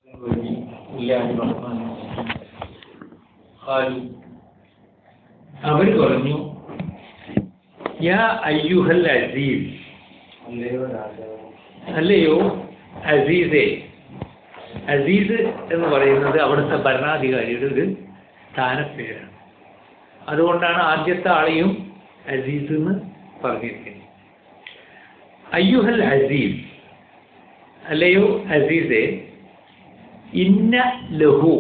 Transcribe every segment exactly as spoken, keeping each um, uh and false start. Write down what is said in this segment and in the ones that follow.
അവർ പറഞ്ഞു, യാ അയ്യുഹൽ അസീസ്, അല്ലയോ അസീസെ. അസീസ് എന്ന് പറയുന്നത് അവിടുത്തെ ഭരണാധികാരിയുടെ ഒരു സ്ഥാനപ്പേരാണ്. അതുകൊണ്ടാണ് ആദ്യത്തെ ആളെയും അസീസ് എന്ന് പറഞ്ഞിരിക്കുന്നത്. അയ്യുഹൽ അസീസ്, അല്ലയോ അസീസെ, ഇന്ന ലഹു,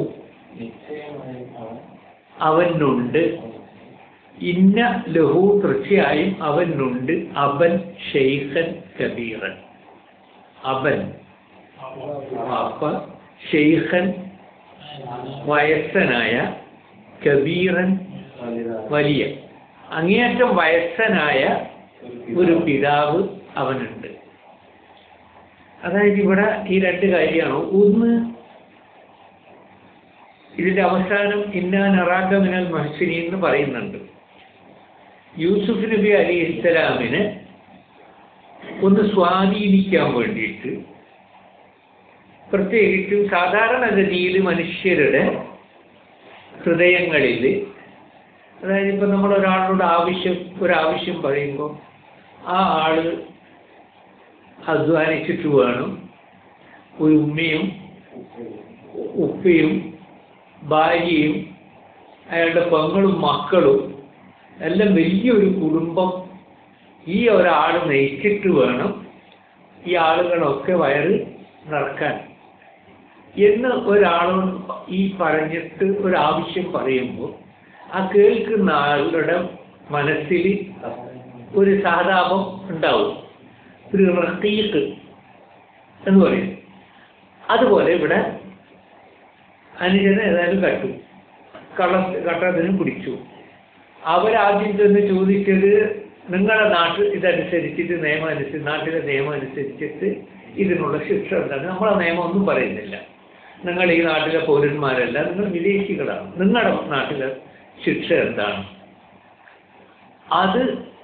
അവനുണ്ട്, ഇന്ന ലഹു തീർച്ചയായും അവനുണ്ട്, അബൻ ഷെയ്ഖൻ കബീറൻ. അബൻ അപ്പ, ഷെയ്ഖൻ വയസ്സനായ, കബീറൻ വലിയ, അങ്ങേയറ്റം വയസ്സനായ ഒരു പിതാവ് അവനുണ്ട്. അതായത് ഇവിടെ ഈ രണ്ട് കാര്യമാണ്. ഒന്ന്, ഇതിന്റെ അവസാനം ഇന്നാ നറാക മിനൽ മുഹ്സിനീൻ എന്ന് പറയുന്നുണ്ട്. യൂസുഫ് നബി അലൈഹി ഇസ്ലാമിനെ ഒന്ന് സ്വാധീനിക്കാൻ വേണ്ടിയിട്ട്, പ്രത്യേകിച്ചും സാധാരണഗതിയിൽ മനുഷ്യരുടെ ഹൃദയങ്ങളിൽ, അതായത് ഇപ്പം നമ്മൾ ഒരാളോട് ആവശ്യം ഒരാവശ്യം പറയുമ്പോൾ ആ ആള് അധ്വാനിച്ചിട്ട് വേണം, ഒരു ഉമ്മയും ഉപ്പയും ഭാര്യയും അയാളുടെ പെങ്ങളും മക്കളും എല്ലാം വലിയൊരു കുടുംബം ഈ ഒരാൾ നയിച്ചിട്ട് വേണം ഈ ആളുകളൊക്കെ വയറ് നിറക്കാൻ എന്ന് ഒരാളോട് ഈ പറഞ്ഞിട്ട് ഒരാവശ്യം പറയുമ്പോൾ ആ കേൾക്കുന്ന ആളുടെ മനസ്സിൽ ഒരു സഹതാപം ഉണ്ടാവും, ഒരു റഖീഖ് എന്ന് പറയും. അതുപോലെ ഇവിടെ അനുജനെ ഏതായാലും കട്ടു, കള്ള കട്ടതിനും പിടിച്ചു. അവരാദ്യം ചെന്ന് ചോദിച്ചത്, നിങ്ങളുടെ നാട്ടിൽ ഇതനുസരിച്ചിട്ട് നിയമം അനുസരിച്ച്, നാട്ടിലെ നിയമം അനുസരിച്ചിട്ട് ഇതിനുള്ള ശിക്ഷ എന്താണ്? നമ്മളെ നിയമം ഒന്നും പറയുന്നില്ല. നിങ്ങൾ ഈ നാട്ടിലെ പൗരന്മാരല്ല, നിങ്ങൾ വിദേശികളാണ്, നിങ്ങളുടെ നാട്ടിലെ ശിക്ഷ എന്താണ്? അത്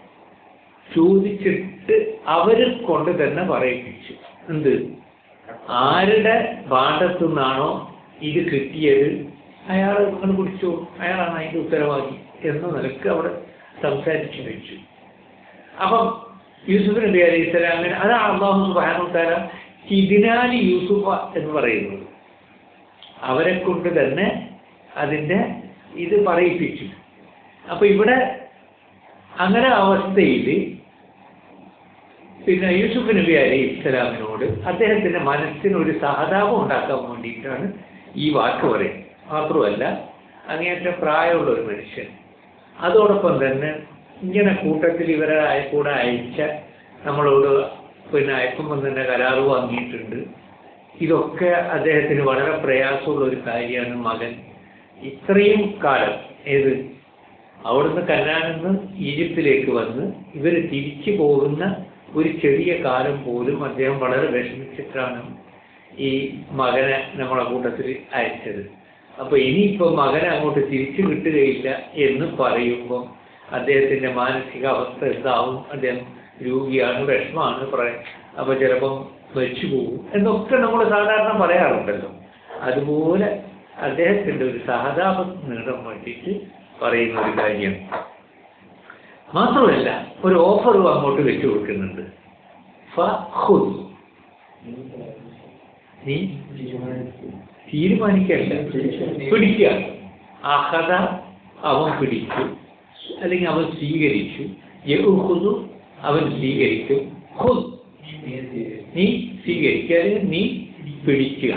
ചോദിച്ചിട്ട് അവരെ കൊണ്ട് തന്നെ പറയിപ്പിച്ചു. എന്ത്? ആരുടെ ഭാഗത്തു നിന്നാണോ ഇത് കിട്ടിയത് അയാൾ നിങ്ങൾ പിടിച്ചു, അയാളാണ് അതിൻ്റെ ഉത്തരവാദി എന്ന നിലക്ക് അവിടെ സംസാരിച്ചു വെച്ചു. അപ്പം യൂസുഫ് നബി അലൈഹി സ്വലാമിന്, അതാണ് അല്ലാഹു സുബ്ഹാനഹു വ തആല കിദ്നാനി യൂസുഫ എന്ന് പറയുന്നത്. അവരെ കൊണ്ട് തന്നെ അതിൻ്റെ ഇത് പറയിപ്പിച്ചു. അപ്പൊ ഇവിടെ അങ്ങനെ അവസ്ഥയിൽ പിന്നെ യൂസുഫ് നബി അലൈഹി ഇസ്ലാമിനോട് അദ്ദേഹത്തിന്റെ മനസ്സിന് ഒരു സഹതാപം ഉണ്ടാക്കാൻ വേണ്ടിയിട്ടാണ് ഈ വാക്ക് പറയുന്നത്. മാത്രമല്ല, അങ്ങേയറ്റം പ്രായമുള്ള ഒരു മനുഷ്യൻ, അതോടൊപ്പം തന്നെ ഇങ്ങനെ കൂട്ടത്തിൽ ഇവരെ കൂടെ അയച്ച നമ്മളോട് പിന്നെ അയക്കുമ്പോൾ തന്നെ കരാറ് വാങ്ങിയിട്ടുണ്ട്. ഇതൊക്കെ അദ്ദേഹത്തിന് വളരെ പ്രയാസമുള്ള ഒരു കാര്യമാണ്. മകൻ ഇത്രയും കാലം, ഏത് അവിടുന്ന് കനാനിൽ നിന്ന് ഈജിപ്തിലേക്ക് വന്ന് ഇവർ തിരിച്ചു പോകുന്ന ഒരു ചെറിയ കാലം പോലും അദ്ദേഹം വളരെ വിഷമിച്ചിട്ടാണ് ഈ മകനെ നമ്മളെ കൂട്ടത്തിൽ അയച്ചത്. അപ്പൊ ഇനിയിപ്പോൾ മകനെ അങ്ങോട്ട് തിരിച്ചു കിട്ടുകയില്ല എന്ന് പറയുമ്പോൾ അദ്ദേഹത്തിന്റെ മാനസിക അവസ്ഥ എന്താവും? അദ്ദേഹം രോഗിയാണ്, വിഷമാണ്, പറയാം, അപ്പൊ ചിലപ്പം മരിച്ചു പോകും എന്നൊക്കെ നമ്മൾ സാധാരണ പറയാറുണ്ടല്ലോ. അതുപോലെ അദ്ദേഹത്തിന്റെ ഒരു സഹതാപം നേടാൻ വേണ്ടിയിട്ട് പറയുന്ന ഒരു കാര്യമാണ്. മാത്രമല്ല, ഒരു ഓഫറും അങ്ങോട്ട് വെച്ചു കൊടുക്കുന്നുണ്ട്. നീ തീരുമാനിക്കല്ല, പിടിക്കുക. അഹദ അവൻ പിടിച്ചു, അല്ലെങ്കിൽ അവൻ സ്വീകരിച്ചു. യഹുദു അവൻ സ്വീകരിക്കും. ഖുദ് നീ സ്വീകരിക്കുക, അല്ലെങ്കിൽ നീ പിടിക്കുക.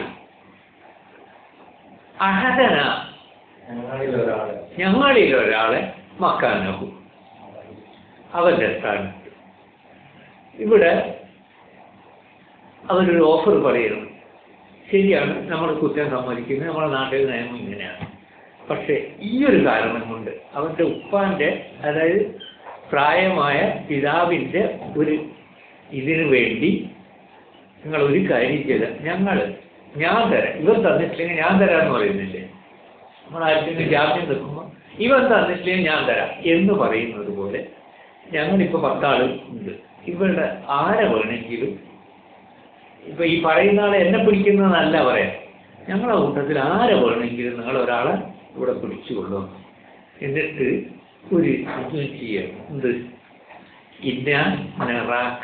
അഹദന ഞങ്ങളിൽ ഒരാളെ മക്കാനഹു അവന്റെ സ്ഥാനത്ത്. ഇവിടെ അവരൊരു ഓഫർ പറയുന്നു. ശരിയാണ്, നമ്മൾ കുറ്റം സമ്മതിക്കുന്നത്, നമ്മുടെ നാട്ടിൽ നിയമം ഇങ്ങനെയാണ്. പക്ഷെ ഈ ഒരു കാരണം കൊണ്ട് അവന്റെ ഉപ്പാന്റെ, അതായത് പ്രായമായ പിതാവിന്റെ ഒരു ഇതിനു വേണ്ടി നിങ്ങൾ ഒരു കാര്യം ചെയ്ത, ഞങ്ങൾ ഞാൻ തരാം, ഇവൻ തന്നിട്ടില്ലെങ്കിൽ ഞാൻ തരാമെന്ന് പറയുന്നില്ലേ? നമ്മൾ ആർക്കെങ്കിലും ജാമ്യം നിൽക്കുമ്പോൾ ഇവൻ തന്നിട്ടില്ലെങ്കിൽ ഞാൻ തരാം എന്ന് പറയുന്നത് പോലെ ഞങ്ങളിപ്പോൾ പത്താൾ ഉണ്ട്, ഇവരുടെ ആരെ വേണമെങ്കിലും, ഇപ്പൊ ഈ പറയുന്ന ആളെ എന്നെ പിടിക്കുന്നതല്ല പറയാം, ഞങ്ങളെ കൂട്ടത്തിൽ ആരെ വേണമെങ്കിലും നിങ്ങളൊരാളെ ഇവിടെ പിടിച്ചുകൊള്ളും. എന്നിട്ട് ഒരു ഇത് ചെയ്യണം. എന്ത്? ഇന്ന നറാക്ക,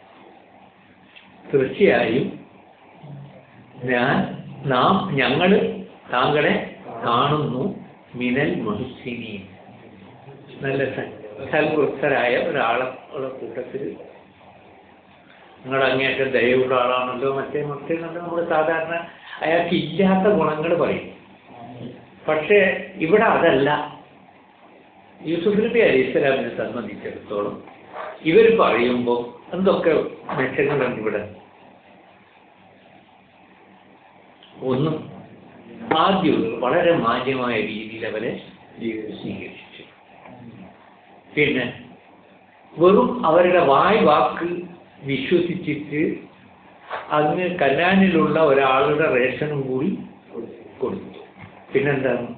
തീർച്ചയായും ഞാൻ നാം ഞങ്ങൾ താങ്കളെ കാണുന്നു, മിനൽ മുഹ്സിനീൻ, നല്ല സൽവൃത്തരായ ഒരാളെ ഉള്ള കൂട്ടത്തിൽ. നിങ്ങൾ അങ്ങേറ്റം ദയവുള്ള ആളാണല്ലോ, മറ്റേ മറ്റേ നല്ല നമ്മൾ സാധാരണ അയാൾക്ക് ഇല്ലാത്ത ഗുണങ്ങൾ പറയും. പക്ഷേ ഇവിടെ അതല്ല. യൂസുഫ് നബി അലൈഹി ഇസ്ലാമിനെ സംബന്ധിച്ചിടത്തോളം ഇവർ പറയുമ്പോൾ എന്തൊക്കെ മെച്ചങ്ങളുണ്ട് ഇവിടെ. ഒന്ന്, ആദ്യം വളരെ മാന്യമായ രീതിയിൽ അവരെ സ്വീകരിച്ചു. പിന്നെ വെറും അവരുടെ വായ് വാക്ക് വിശ്വസിച്ചിട്ട് അങ്ങ് കനാനിലുള്ള ഒരാളുടെ റേഷനും കൂടി കൊടുത്തു. പിന്നെന്താണ്,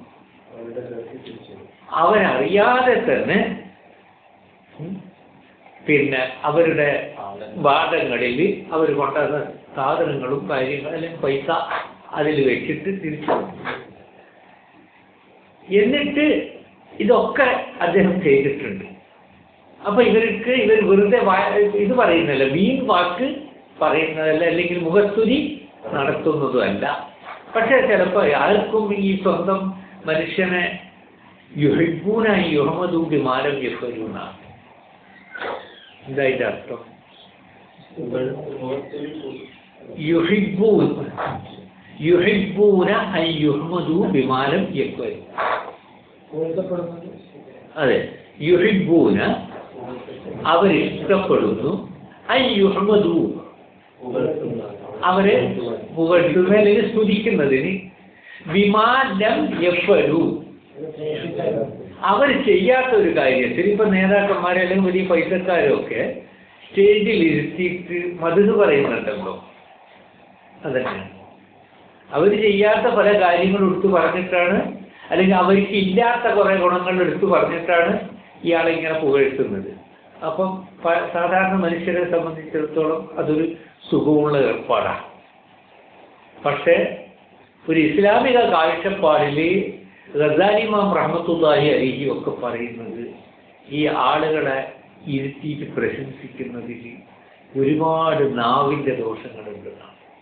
അവരറിയാതെ തന്നെ പിന്നെ അവരുടെ വാദങ്ങളിൽ അവർ കൊണ്ടുവന്ന സാധനങ്ങളും കാര്യങ്ങളും അല്ലെങ്കിൽ പൈസ അതിൽ വെച്ചിട്ട് തിരിച്ചു കൊടുത്തു. എന്നിട്ട് ഇതൊക്കെ അദ്ദേഹം ചെയ്തിട്ടുണ്ട്. അപ്പൊ ഇവർക്ക് ഇവർ വെറുതെ ഇത് പറയുന്നതല്ല, വീൺ വാക്ക് പറയുന്നതല്ല, അല്ലെങ്കിൽ മുഖസ്തുതി നടത്തുന്നതുമല്ല. പക്ഷെ ചിലപ്പോൾ ആർക്കും ഈ സ്വന്തം മനുഷ്യനെ യുഹിബ്ബൂന യുഹ്മദൂ ബിമാലം യഫ്അലൂന, എന്തായിട്ട് അർത്ഥം? യുഹിബ്ബൂന യുഹിബ്ബൂന അൻ യുഹ്മദൂ ബിമാലം യഫ്അലൂ. അതെ, യുഹിബ്ബൂന അവരിഷ്ടപ്പെടുന്നു, അൻ യുഹ്മദൂ അവരെ പുകഴ്ത്തുന്ന അല്ലെങ്കിൽ സ്തുതിക്കുന്നതിന്, ബിമാലം യഫ്അലൂ അവർ ചെയ്യാത്ത ഒരു കാര്യത്തിൽ. ഇപ്പൊ നേതാക്കന്മാരെ അല്ലെങ്കിൽ വലിയ പൈസക്കാരൊക്കെ സ്റ്റേജിൽ ഇരുത്തിയിട്ട് മധുഹ് പറയുന്നുണ്ടല്ലോ, അതന്നെ അവർ ചെയ്യാത്ത പല കാര്യങ്ങളും എടുത്തു പറഞ്ഞിട്ടാണ്, അല്ലെങ്കിൽ അവർക്ക് ഇല്ലാത്ത കുറെ ഗുണങ്ങൾ എടുത്തു പറഞ്ഞിട്ടാണ് ഇയാളെ ഇങ്ങനെ പുകഴ്ത്തുന്നത്. അപ്പം സാധാരണ മനുഷ്യരെ സംബന്ധിച്ചിടത്തോളം അതൊരു സുഖമുള്ള ഏർപ്പാടാണ്. പക്ഷേ ഒരു ഇസ്ലാമിക കാഴ്ചപ്പാടിൽ ഗസാലി ഇമാം റഹ്മത്തുള്ളാഹി അലൈഹി ഒക്കെ പറയുന്നത് ഈ ആളുകളെ ഇരുത്തിയിട്ട് പ്രശംസിക്കുന്നതിൽ ഒരുപാട് നാവിൻ്റെ ദോഷങ്ങളുണ്ട്.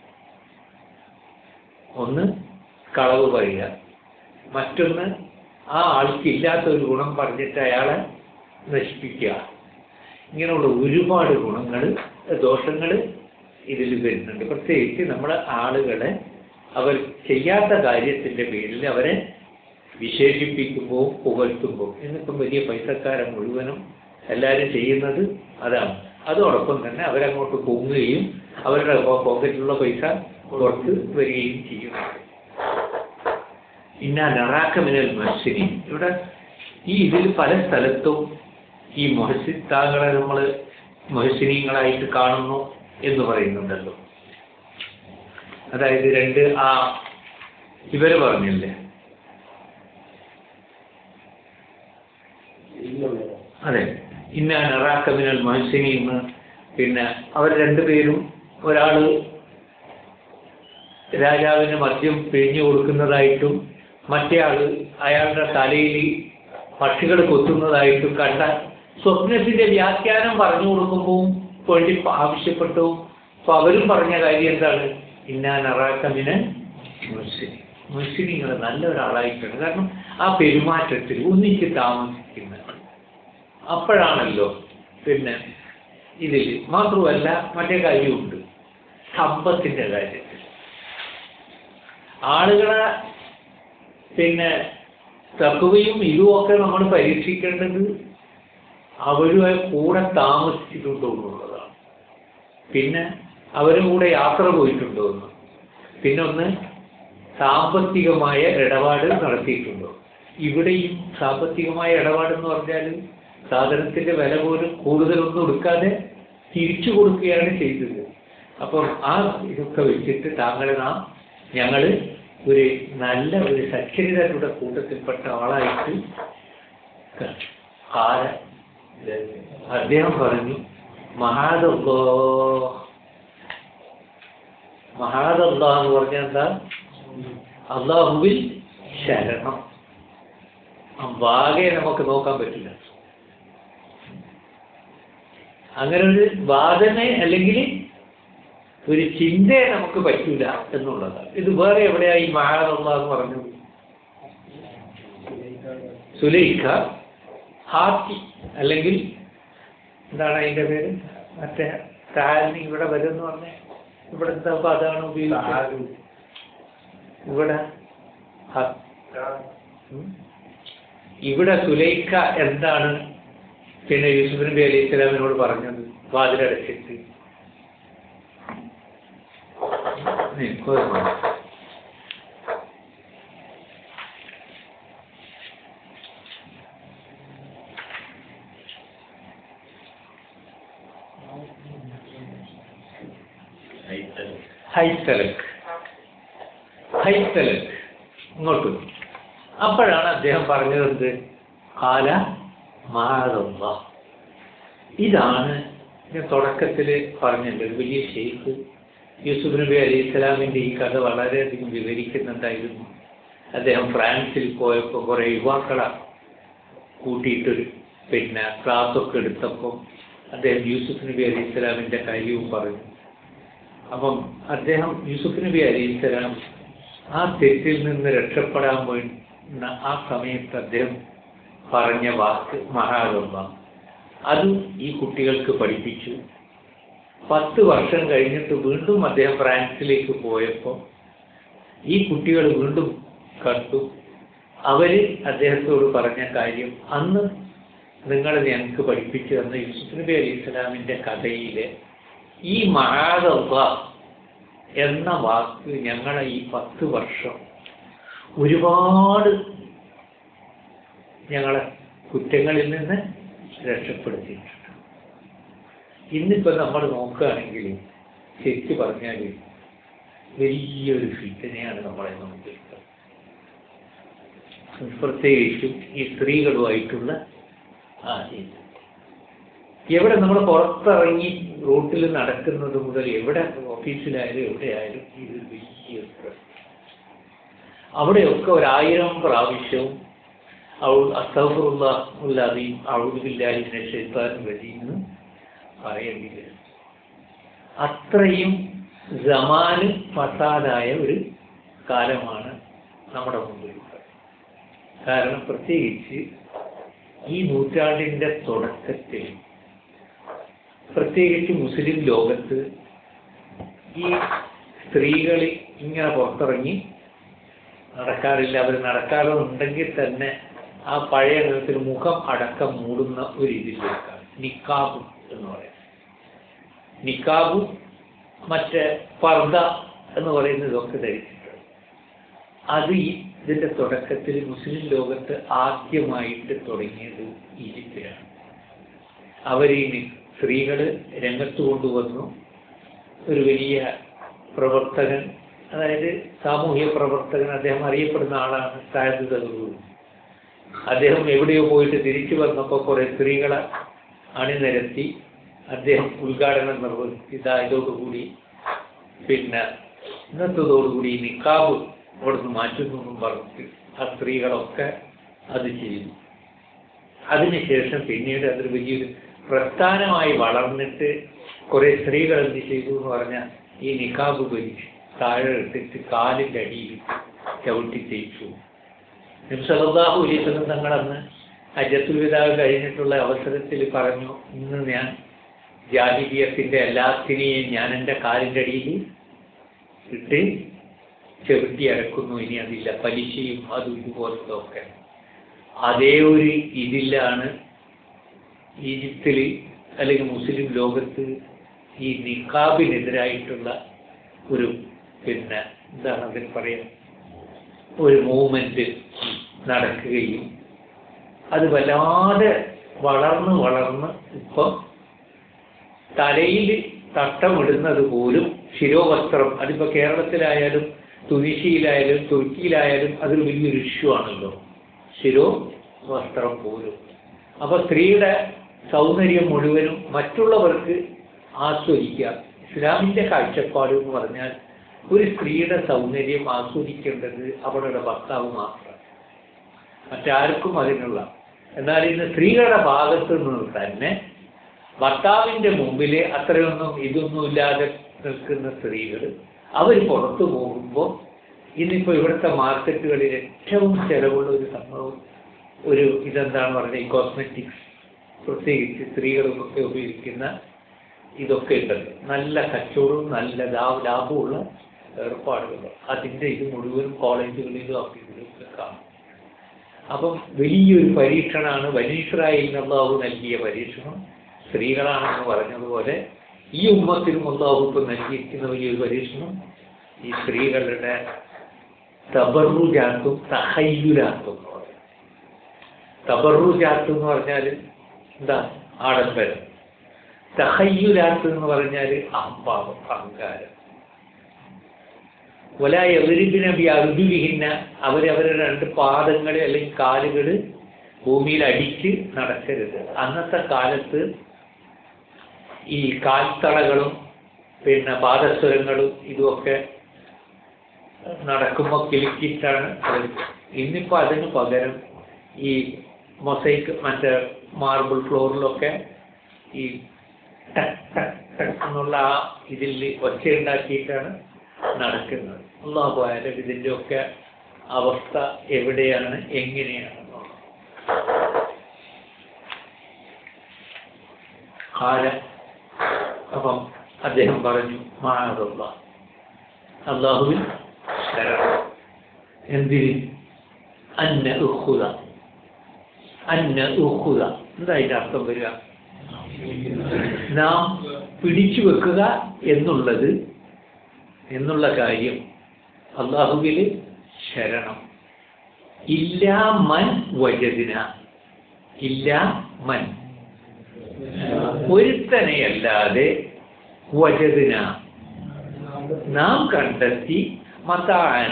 ഒന്ന് കളവ് പറയുക, മറ്റൊന്ന് ആ ആൾക്കില്ലാത്ത ഒരു ഗുണം പറഞ്ഞിട്ട് അയാളെ നശിപ്പിക്കുക. ഇങ്ങനെയുള്ള ഒരുപാട് ഗുണങ്ങൾ ദോഷങ്ങൾ ഇതിൽ വരുന്നുണ്ട്. പ്രത്യേകിച്ച് നമ്മളെ ആളുകളെ അവർ ചെയ്യാത്ത കാര്യത്തിൻ്റെ പേരിൽ അവരെ വിശേഷിപ്പിക്കുമ്പോൾ പുകഴ്ത്തുമ്പോൾ, എന്നിപ്പം വലിയ പൈസക്കാരൻ മുഴുവനും എല്ലാവരും ചെയ്യുന്നത് അതാണ്. അതോടൊപ്പം തന്നെ അവരങ്ങോട്ട് പൊങ്ങുകയും അവരുടെ പോക്കറ്റിലുള്ള പൈസ പുറത്ത് വരികയും ചെയ്യുന്നു. ഇന്നാ നറാക്ക മിനൽ മുഹ്സിനീൻ, ഇവിടെ ഈ ഇതിൽ പല സ്ഥലത്തും ഈ മുഹ്സിൻ താങ്കളെ നമ്മൾ മുഹ്സിനീങ്ങളായിട്ട് കാണുന്നു എന്ന് പറയുന്നുണ്ടല്ലോ. അതായത് രണ്ട് ആ ഇവർ പറഞ്ഞില്ലേ, അതെ, ഇന്നാ നറാക്ക മിനൽ മുഹ്സിനീൻ. പിന്നെ അവർ രണ്ടുപേരും, ഒരാൾ രാജാവിന് മദ്യം പിഴിഞ്ഞു കൊടുക്കുന്നതായിട്ടും മറ്റേ ആൾ അയാളുടെ തലയിൽ പക്ഷികൾ കൊത്തുന്നതായിട്ടും കണ്ട സ്വപ്നത്തിന്റെ വ്യാഖ്യാനം പറഞ്ഞു കൊടുക്കുമ്പോൾ വേണ്ടി ആവശ്യപ്പെട്ടു. അപ്പൊ അവരും പറഞ്ഞ കാര്യം എന്താണ്? ഇന്നാ നറാക്ക മിനൽ മുഹ്സിനീൻ, മുഹ്സിനീങ്ങൾ നല്ല ഒരാളായിട്ടാണ്. കാരണം ആ പെരുമാറ്റത്തിൽ ഒന്നിച്ച് താമസിക്കുന്നത് അപ്പോഴാണല്ലോ. പിന്നെ ഇതിൽ മാത്രമല്ല മറ്റേ കാര്യമുണ്ട്, സമ്പത്തിന്റെ കാര്യത്തിൽ ആളുകളെ പിന്നെ തഖ്വയും ഇതുമൊക്കെ നമ്മൾ പരീക്ഷിക്കേണ്ടത് അവരുടെ കൂടെ താമസിച്ചിട്ടുണ്ടോ എന്നുള്ളതാണ്. പിന്നെ അവരുടെ കൂടെ യാത്ര പോയിട്ടുണ്ടോ എന്ന്, പിന്നെ ഒന്ന് സാമ്പത്തികമായ ഇടപാട് നടത്തിയിട്ടുണ്ടോ. ഇവിടെയും സാമ്പത്തികമായ ഇടപാടെന്ന് പറഞ്ഞാൽ സാധനത്തിന്റെ വില പോലും കൂടുതലൊന്നും എടുക്കാതെ തിരിച്ചു കൊടുക്കുകയാണ് ചെയ്തത്. അപ്പം ആ ഇതൊക്കെ വെച്ചിട്ട് താങ്കളെ നാം ഞങ്ങൾ ഒരു നല്ല ഒരു സച്ചരിതരുടെ കൂട്ടത്തിൽപ്പെട്ട ആളായിട്ട് കാല അദ്ദേഹം പറഞ്ഞു, മഹാദല്ലാ മഹാദല്ലാ എന്ന് പറഞ്ഞാൽ എന്താ? അള്ളാഹുവിൽ ശരണം. വാകെ നമുക്ക് നോക്കാൻ പറ്റില്ല. അങ്ങനെ ഒരു വാദമേ അല്ലെങ്കിൽ ഒരു ചിന്തയെ നമുക്ക് പറ്റൂല എന്നുള്ളതാണ്. ഇത് വേറെ എവിടെയായി മഹാദല്ലാ എന്ന് പറഞ്ഞത്? സുലൈഖ, ഹാത്തി, അല്ലെങ്കിൽ എന്താണ് അതിൻ്റെ പേര്? മറ്റേ താലിന് ഇവിടെ വരുമെന്ന് പറഞ്ഞേ, ഇവിടെ എന്താ അതാണ് ഉപയോഗിച്ചത്? ഇവിടെ ഇവിടെ സുലൈഖ എന്താണ് പിന്നെ യൂസുഫ് നബി അലൈഹി സ്വലാമിനോട് പറഞ്ഞത്? വാതിലടച്ചിട്ട് ഹൈത്തലക് ഹൈത്തലക് ഇങ്ങോട്ട്. അപ്പോഴാണ് അദ്ദേഹം പറഞ്ഞത് കാല മാറല്ലാ. ഇതാണ് ഞാൻ തുടക്കത്തിൽ പറഞ്ഞത്. ഒരു വലിയ ഷെയ്ഖ് യൂസുഫ് നബി അലൈഹി സ്വലാമിൻ്റെ ഈ കഥ വളരെയധികം വിവരിക്കുന്നുണ്ടായിരുന്നു. അദ്ദേഹം ഫ്രാൻസിൽ പോയപ്പോൾ കുറേ യുവാക്കളെ കൂട്ടിയിട്ടൊരു പിന്നെ ക്ലാസ്സൊക്കെ എടുത്തപ്പോൾ അദ്ദേഹം യൂസുഫ് നബി അലൈഹി സ്വലാമിൻ്റെ കാര്യവും പറഞ്ഞു. അപ്പം അദ്ദേഹം യൂസുഫ് നബി അലൈഹി സ്വലാം ആ തെറ്റിൽ നിന്ന് രക്ഷപ്പെടാൻ വേണ്ട ആ സമയത്ത് അദ്ദേഹം പറഞ്ഞ വാക്ക് മഹാദല്ലാ, അതും ഈ കുട്ടികൾക്ക് പഠിപ്പിച്ചു. പത്ത് വർഷം കഴിഞ്ഞിട്ട് വീണ്ടും അദ്ദേഹം ഫ്രാൻസിലേക്ക് പോയപ്പോൾ ഈ കുട്ടികൾ വീണ്ടും കണ്ടു. അവർ അദ്ദേഹത്തോട് പറഞ്ഞ കാര്യം അന്ന് നിങ്ങൾ ഞങ്ങൾക്ക് പഠിപ്പിച്ചു തന്ന യൂസുഫ് നബി അലൈഹി സ്വലാമിൻ്റെ കഥയിലെ ഈ മഹാദല്ലാ എന്ന വാക്ക് ഞങ്ങളെ ഈ പത്ത് വർഷം ഒരുപാട് ഞങ്ങളെ കുറ്റങ്ങളിൽ നിന്ന് രക്ഷപ്പെടുത്തിയിട്ടുണ്ട്. ഇന്നിപ്പോൾ നമ്മൾ നോക്കുകയാണെങ്കിൽ ശരിക്ക് പറഞ്ഞാൽ വലിയൊരു ഫിത്തനെയാണ് നമ്മളെ നോക്കിയിട്ടുള്ളത്. പ്രത്യേകിച്ചും ഈ സ്ത്രീകളുമായിട്ടുള്ള ആ ഇത് എവിടെ നമ്മൾ പുറത്തിറങ്ങി റോട്ടിൽ നടക്കുന്നത് മുതൽ എവിടെ ഓഫീസിലായാലും എവിടെയായാലും ഇത് വലിയ പ്രശ്നം. അവിടെയൊക്കെ ഒരായിരം പ്രാവശ്യവും അസ്തഗ്ഫിറുല്ലാഹി അഊദു ബില്ലാഹി മിനശ് ശൈത്വാനിർ റജീം എന്ന് പറയേണ്ടി വരും. അത്രയും സമാന് ഫസാദായ ഒരു കാലമാണ് നമ്മുടെ മുമ്പിലുള്ളത്. കാരണം പ്രത്യേകിച്ച് ഈ നൂറ്റാണ്ടിൻ്റെ തുടക്കത്തിൽ പ്രത്യേകിച്ച് മുസ്ലിം ലോകത്ത് ഈ സ്ത്രീകൾ ഇങ്ങനെ പുറത്തിറങ്ങി നടക്കാറില്ല. അവർ നടക്കാതെ ഉണ്ടെങ്കിൽ തന്നെ ആ പഴയ നിലത്തിൽ മുഖം അടക്കം മൂടുന്ന ഒരു ഇതിലേക്കാണ് നിക്കാബ് എന്ന് പറയുന്നത്. നിക്കാബും മറ്റേ പർദ എന്ന് പറയുന്ന ഇതൊക്കെ ധരിച്ചിട്ടുണ്ട്. അത് ഈ ഇതിൻ്റെ തുടക്കത്തിൽ മുസ്ലിം ലോകത്ത് ആദ്യമായിട്ട് തുടങ്ങിയത് ഈജിപ്തിലാണ്. അവർ ഈ സ്ത്രീകൾ രംഗത്ത് കൊണ്ടുവന്നു. ഒരു വലിയ പ്രവർത്തകൻ, അതായത് സാമൂഹ്യ പ്രവർത്തകൻ, അദ്ദേഹം അറിയപ്പെടുന്ന ആളാണ് സയദ് ദർവൂർ. അദ്ദേഹം എവിടെയോ പോയിട്ട് തിരിച്ചു വന്നപ്പോൾ കുറേ സ്ത്രീകളെ അണിനിരത്തി അദ്ദേഹം ഉദ്ഘാടനം നിർവഹിച്ചു. ഇതായതോടുകൂടി പിന്നെ ഇന്നത്തതോടുകൂടി നിക്കാബ് അവിടുന്ന് മാറ്റുന്നു പറഞ്ഞിട്ട് ആ സ്ത്രീകളൊക്കെ അത് ചെയ്തു. അതിനുശേഷം പിന്നീട് അതൊരു വലിയൊരു പ്രസ്ഥാനമായി വളർന്നിട്ട് കുറേ സ്ത്രീകൾ എന്ത് ചെയ്തു എന്ന് പറഞ്ഞാൽ ഈ നിക്കാബ് വലിച്ച് താഴെ ഇട്ടിട്ട് കാലിൻ്റെ അടിയിൽ ചവിട്ടി തേച്ചു. നബി സല്ലല്ലാഹു അലൈഹി വസല്ലം തങ്ങളന്ന് ഹജ്ജത്തുൽ വിദാ കഴിഞ്ഞിട്ടുള്ള അവസരത്തിൽ പറഞ്ഞു, ഇന്ന് ഞാൻ ജാഹിലിയ്യത്തിൻ്റെ എല്ലാത്തിനെയും ഞാൻ എൻ്റെ കാലിൻ്റെ അടിയിൽ ഇട്ട് ചെവിട്ടി അടക്കുന്നു. ഇനി അതില്ല, പലിശയും അതും ഇതുപോലത്തൊക്കെ. അതേ ഒരു ഇതിലാണ് ഈജിപ്തിൽ അല്ലെങ്കിൽ മുസ്ലിം ലോകത്ത് ഈ നിക്കാബിനെതിരായിട്ടുള്ള ഒരു പിന്നെ എന്താണ് അതിന് പറയാം ഒരു മൂവ്മെൻറ്റ് നടക്കുകയും അത് വല്ലാതെ വളർന്ന് വളർന്ന് ഇപ്പം തലയിൽ തട്ടമിടുന്നത് പോലും ശിരോവസ്ത്രം, അതിപ്പോൾ കേരളത്തിലായാലും തുനിശിയിലായാലും തുർക്കിയിലായാലും അതൊരു വലിയൊരു ഇഷ്യൂ ആണല്ലോ, ശിരോ വസ്ത്രം പോലും. അപ്പോൾ സ്ത്രീയുടെ സൗന്ദര്യം മുഴുവനും മറ്റുള്ളവർക്ക് ആസ്വദിക്കാം. ഇസ്ലാമിൻ്റെ കാഴ്ചപ്പാട് എന്ന് പറഞ്ഞാൽ ഒരു സ്ത്രീയുടെ സൗന്ദര്യം ആസ്വദിക്കേണ്ടത് അവളുടെ ഭർത്താവ് മാത്രമാണ്, മറ്റാർക്കും അതിനുള്ള. എന്നാൽ ഇന്ന് സ്ത്രീകളുടെ ഭാഗത്തു നിന്ന് തന്നെ ഭർത്താവിൻ്റെ മുമ്പിൽ അത്രയൊന്നും ഇതൊന്നും ഇല്ലാതെ നിൽക്കുന്ന സ്ത്രീകൾ അവർ പുറത്തു പോകുമ്പോൾ ഇന്നിപ്പോൾ ഇവിടുത്തെ മാർക്കറ്റുകളിൽ ഏറ്റവും ചിലവുള്ള ഒരു സംഭവം ഒരു ഇതെന്താണ് പറഞ്ഞാൽ ഈ കോസ്മെറ്റിക്സ്, പ്രത്യേകിച്ച് സ്ത്രീകൾക്കൊക്കെ ഉപയോഗിക്കുന്ന ഇതൊക്കെ ഉണ്ടല്ലോ, നല്ല കച്ചവടവും നല്ല ലാഭമുള്ള ഏർപ്പാടുകൾ. അതിൻ്റെ ഇത് മുഴുവനും കോളേജുകളിലും ഒക്കെ ഇതിലൊക്കെ കാണും. അപ്പം വലിയൊരു പരീക്ഷണമാണ് ബനീ ഇസ്രായേലിന് അല്ലാഹു നൽകിയ പരീക്ഷണം. സ്ത്രീകളാണെന്ന് പറഞ്ഞതുപോലെ ഈ ഉമ്മത്തിനും അല്ലാഹു ഇപ്പം നൽകിയിരിക്കുന്ന വലിയൊരു പരീക്ഷണം ഈ സ്ത്രീകളുടെ തബറുജാത്തും തഹയ്യുലാത്തും എന്ന് പറയും. തബറുജാത്ത് എന്ന് പറഞ്ഞാൽ എന്താ? ആഡംബരം. തഹയ്യുലാത്ത് എന്ന് പറഞ്ഞാൽ അഹംഭാവം, അഹങ്കാരം. വലാ യദ്രിബ്ന ബിഅർജുലിഹിന്ന, അവരവരുടെ രണ്ട് പാദങ്ങൾ അല്ലെങ്കിൽ കാലുകൾ ഭൂമിയിൽ അടിച്ച് നടക്കരുത്. അന്നത്തെ കാലത്ത് ഈ കാൽത്തളകളും പിന്നെ പാദസ്വരങ്ങളും ഇതുമൊക്കെ നടക്കുമ്പോൾ കിലുക്കിയിട്ടാണ് അവർ. ഇന്നിപ്പോൾ അതിന് പകരം ഈ മൊസൈക്ക് മറ്റേ മാർബിൾ ഫ്ലോറിലൊക്കെ ഈ ടക് ടക് ടക് എന്നുള്ള ആ ഇതിൽ ഒച്ചയുണ്ടാക്കിയിട്ടാണ് നടക്കുന്നത്. അല്ലാഹു ആയാലും ഇതിൻ്റെ ഒക്കെ അവസ്ഥ എവിടെയാണ് എങ്ങനെയാണെന്നുള്ളത്. കാലം അപ്പം അദ്ദേഹം പറഞ്ഞു മഅദല്ലാഹ്, അല്ലാഹുവിൽ ശരണം. എന്തിന്? അന്ന ഉഖുദ, അന്ന ഉഖുദ എന്താ അതിൻ്റെ അർത്ഥം വരിക? നാം പിടിച്ചു വെക്കുക എന്നുള്ളത് എന്നുള്ള കാര്യം അല്ലാഹുവിൽ ശരണം. ഇല്ലാ മൻ വജദിന, ഇല്ലാ മൻ ഒരുത്തനെയല്ലാതെ വജദിന നാം കണ്ടെത്തി, മതാഅന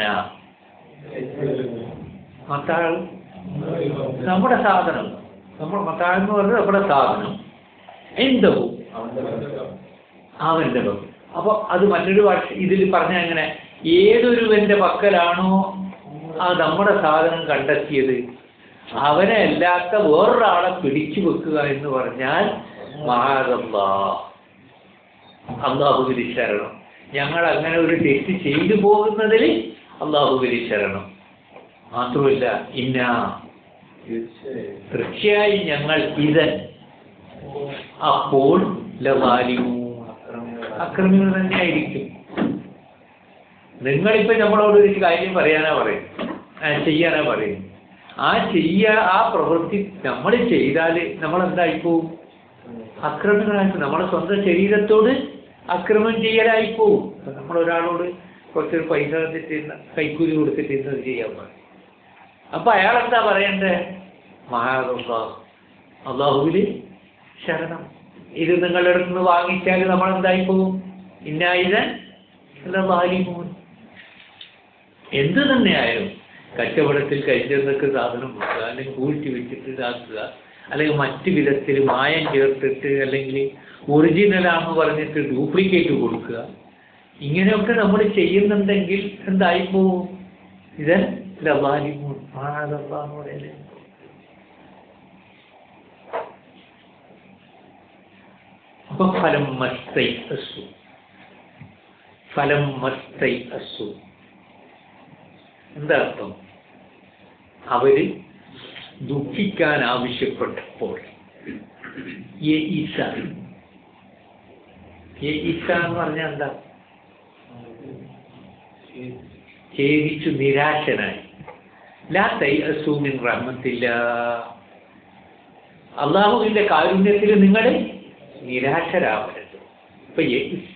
മതാ നമ്മുടെ സാധനം, നമ്മൾ മതാ എന്ന് പറഞ്ഞാൽ നമ്മുടെ സാധനം എന്തവും അവൻ്റെ പക്കൽ. അപ്പോൾ അത് മറ്റൊരു ഭാഷ ഇതിൽ പറഞ്ഞാൽ എങ്ങനെ? ഏതൊരുവൻ്റെ പക്കലാണോ ആ നമ്മുടെ സാധനം കണ്ടെത്തിയത് അവനെ അല്ലാത്ത വേറൊരാളെ പിടിച്ചു വെക്കുക എന്ന് പറഞ്ഞാൽ മഅദല്ലാഹ്, അല്ലാഹുവിൽ ശരണം. ഞങ്ങൾ അങ്ങനെ ഒരു തെറ്റ് ചെയ്തു പോകുന്നതിൽ അല്ലാഹുവിൽ ശരണം. മാത്രമല്ല ഇന്ന തീർച്ചയായും ഞങ്ങൾ ഇതൻ അപ്പോൾ ലവാലിമൂൻ അക്രമികൾ തന്നെയായിരിക്കും. നിങ്ങളിപ്പോൾ നമ്മളോട് ഒരു കാര്യം പറയാനാ പറയും, ചെയ്യാനാ പറയും. ആ ചെയ്യ ആ പ്രവൃത്തി നമ്മൾ ചെയ്താൽ നമ്മളെന്തായിപ്പോവും? അക്രമികളായിട്ട് നമ്മുടെ സ്വന്തം ശരീരത്തോട് അക്രമം ചെയ്യലായിപ്പോവും. നമ്മളൊരാളോട് കുറച്ചൊരു പൈസ തന്നിട്ട് കൈക്കൂലി കൊടുത്തിട്ട് ഇന്നത് ചെയ്യാൻ പറയും. അപ്പം അയാളെന്താ പറയണ്ടേ? മഅദല്ലാഹ്, അല്ലാഹുവിൽ ശരണം. ഇത് നിങ്ങളുടെ അടുത്ത് നിന്ന് വാങ്ങിച്ചാൽ നമ്മളെന്തായിപ്പോവും? ഇന്നായിതൻ ലവാലിമൂൻ. എന്ത് തന്നെയായാലും കച്ചവടത്തിൽ കഴിഞ്ഞെന്നൊക്കെ സാധനം കൊടുക്കുക, അല്ലെങ്കിൽ കൂട്ടി വെച്ചിട്ട് ഇതാക്കുക, അല്ലെങ്കിൽ മറ്റു വിധത്തിൽ മായം ചേർത്തിട്ട് അല്ലെങ്കിൽ ഒറിജിനലാണെന്ന് പറഞ്ഞിട്ട് ഡ്യൂപ്ലിക്കേറ്റ് കൊടുക്കുക, ഇങ്ങനെയൊക്കെ നമ്മൾ ചെയ്യുന്നുണ്ടെങ്കിൽ എന്തായിപ്പോവും? ഇതൻ ലവാലിമൂൻ. മഅദല്ലാഹ് എന്ന് പറയുന്നത് അപ്പം ഫലം മസ്തൈ അസു, ഫലം മസ്തൈ അസു എന്താ അർത്ഥം? അവര് ദുഃഖിക്കാൻ ആവശ്യപ്പെട്ടപ്പോൾ യഇസ, യഇസ എന്ന് പറഞ്ഞാൽ എന്താ? ഖേദിച്ചു, നിരാശനായി. ലാ തൈഅസു മിൻ റഹ്മത്തില്ലാഹ്, അല്ലാഹുവിന്റെ കാരുണ്യത്തിൽ നിങ്ങൾ നിരാശരാവരുത്. ഇപ്പൊ യഇസ്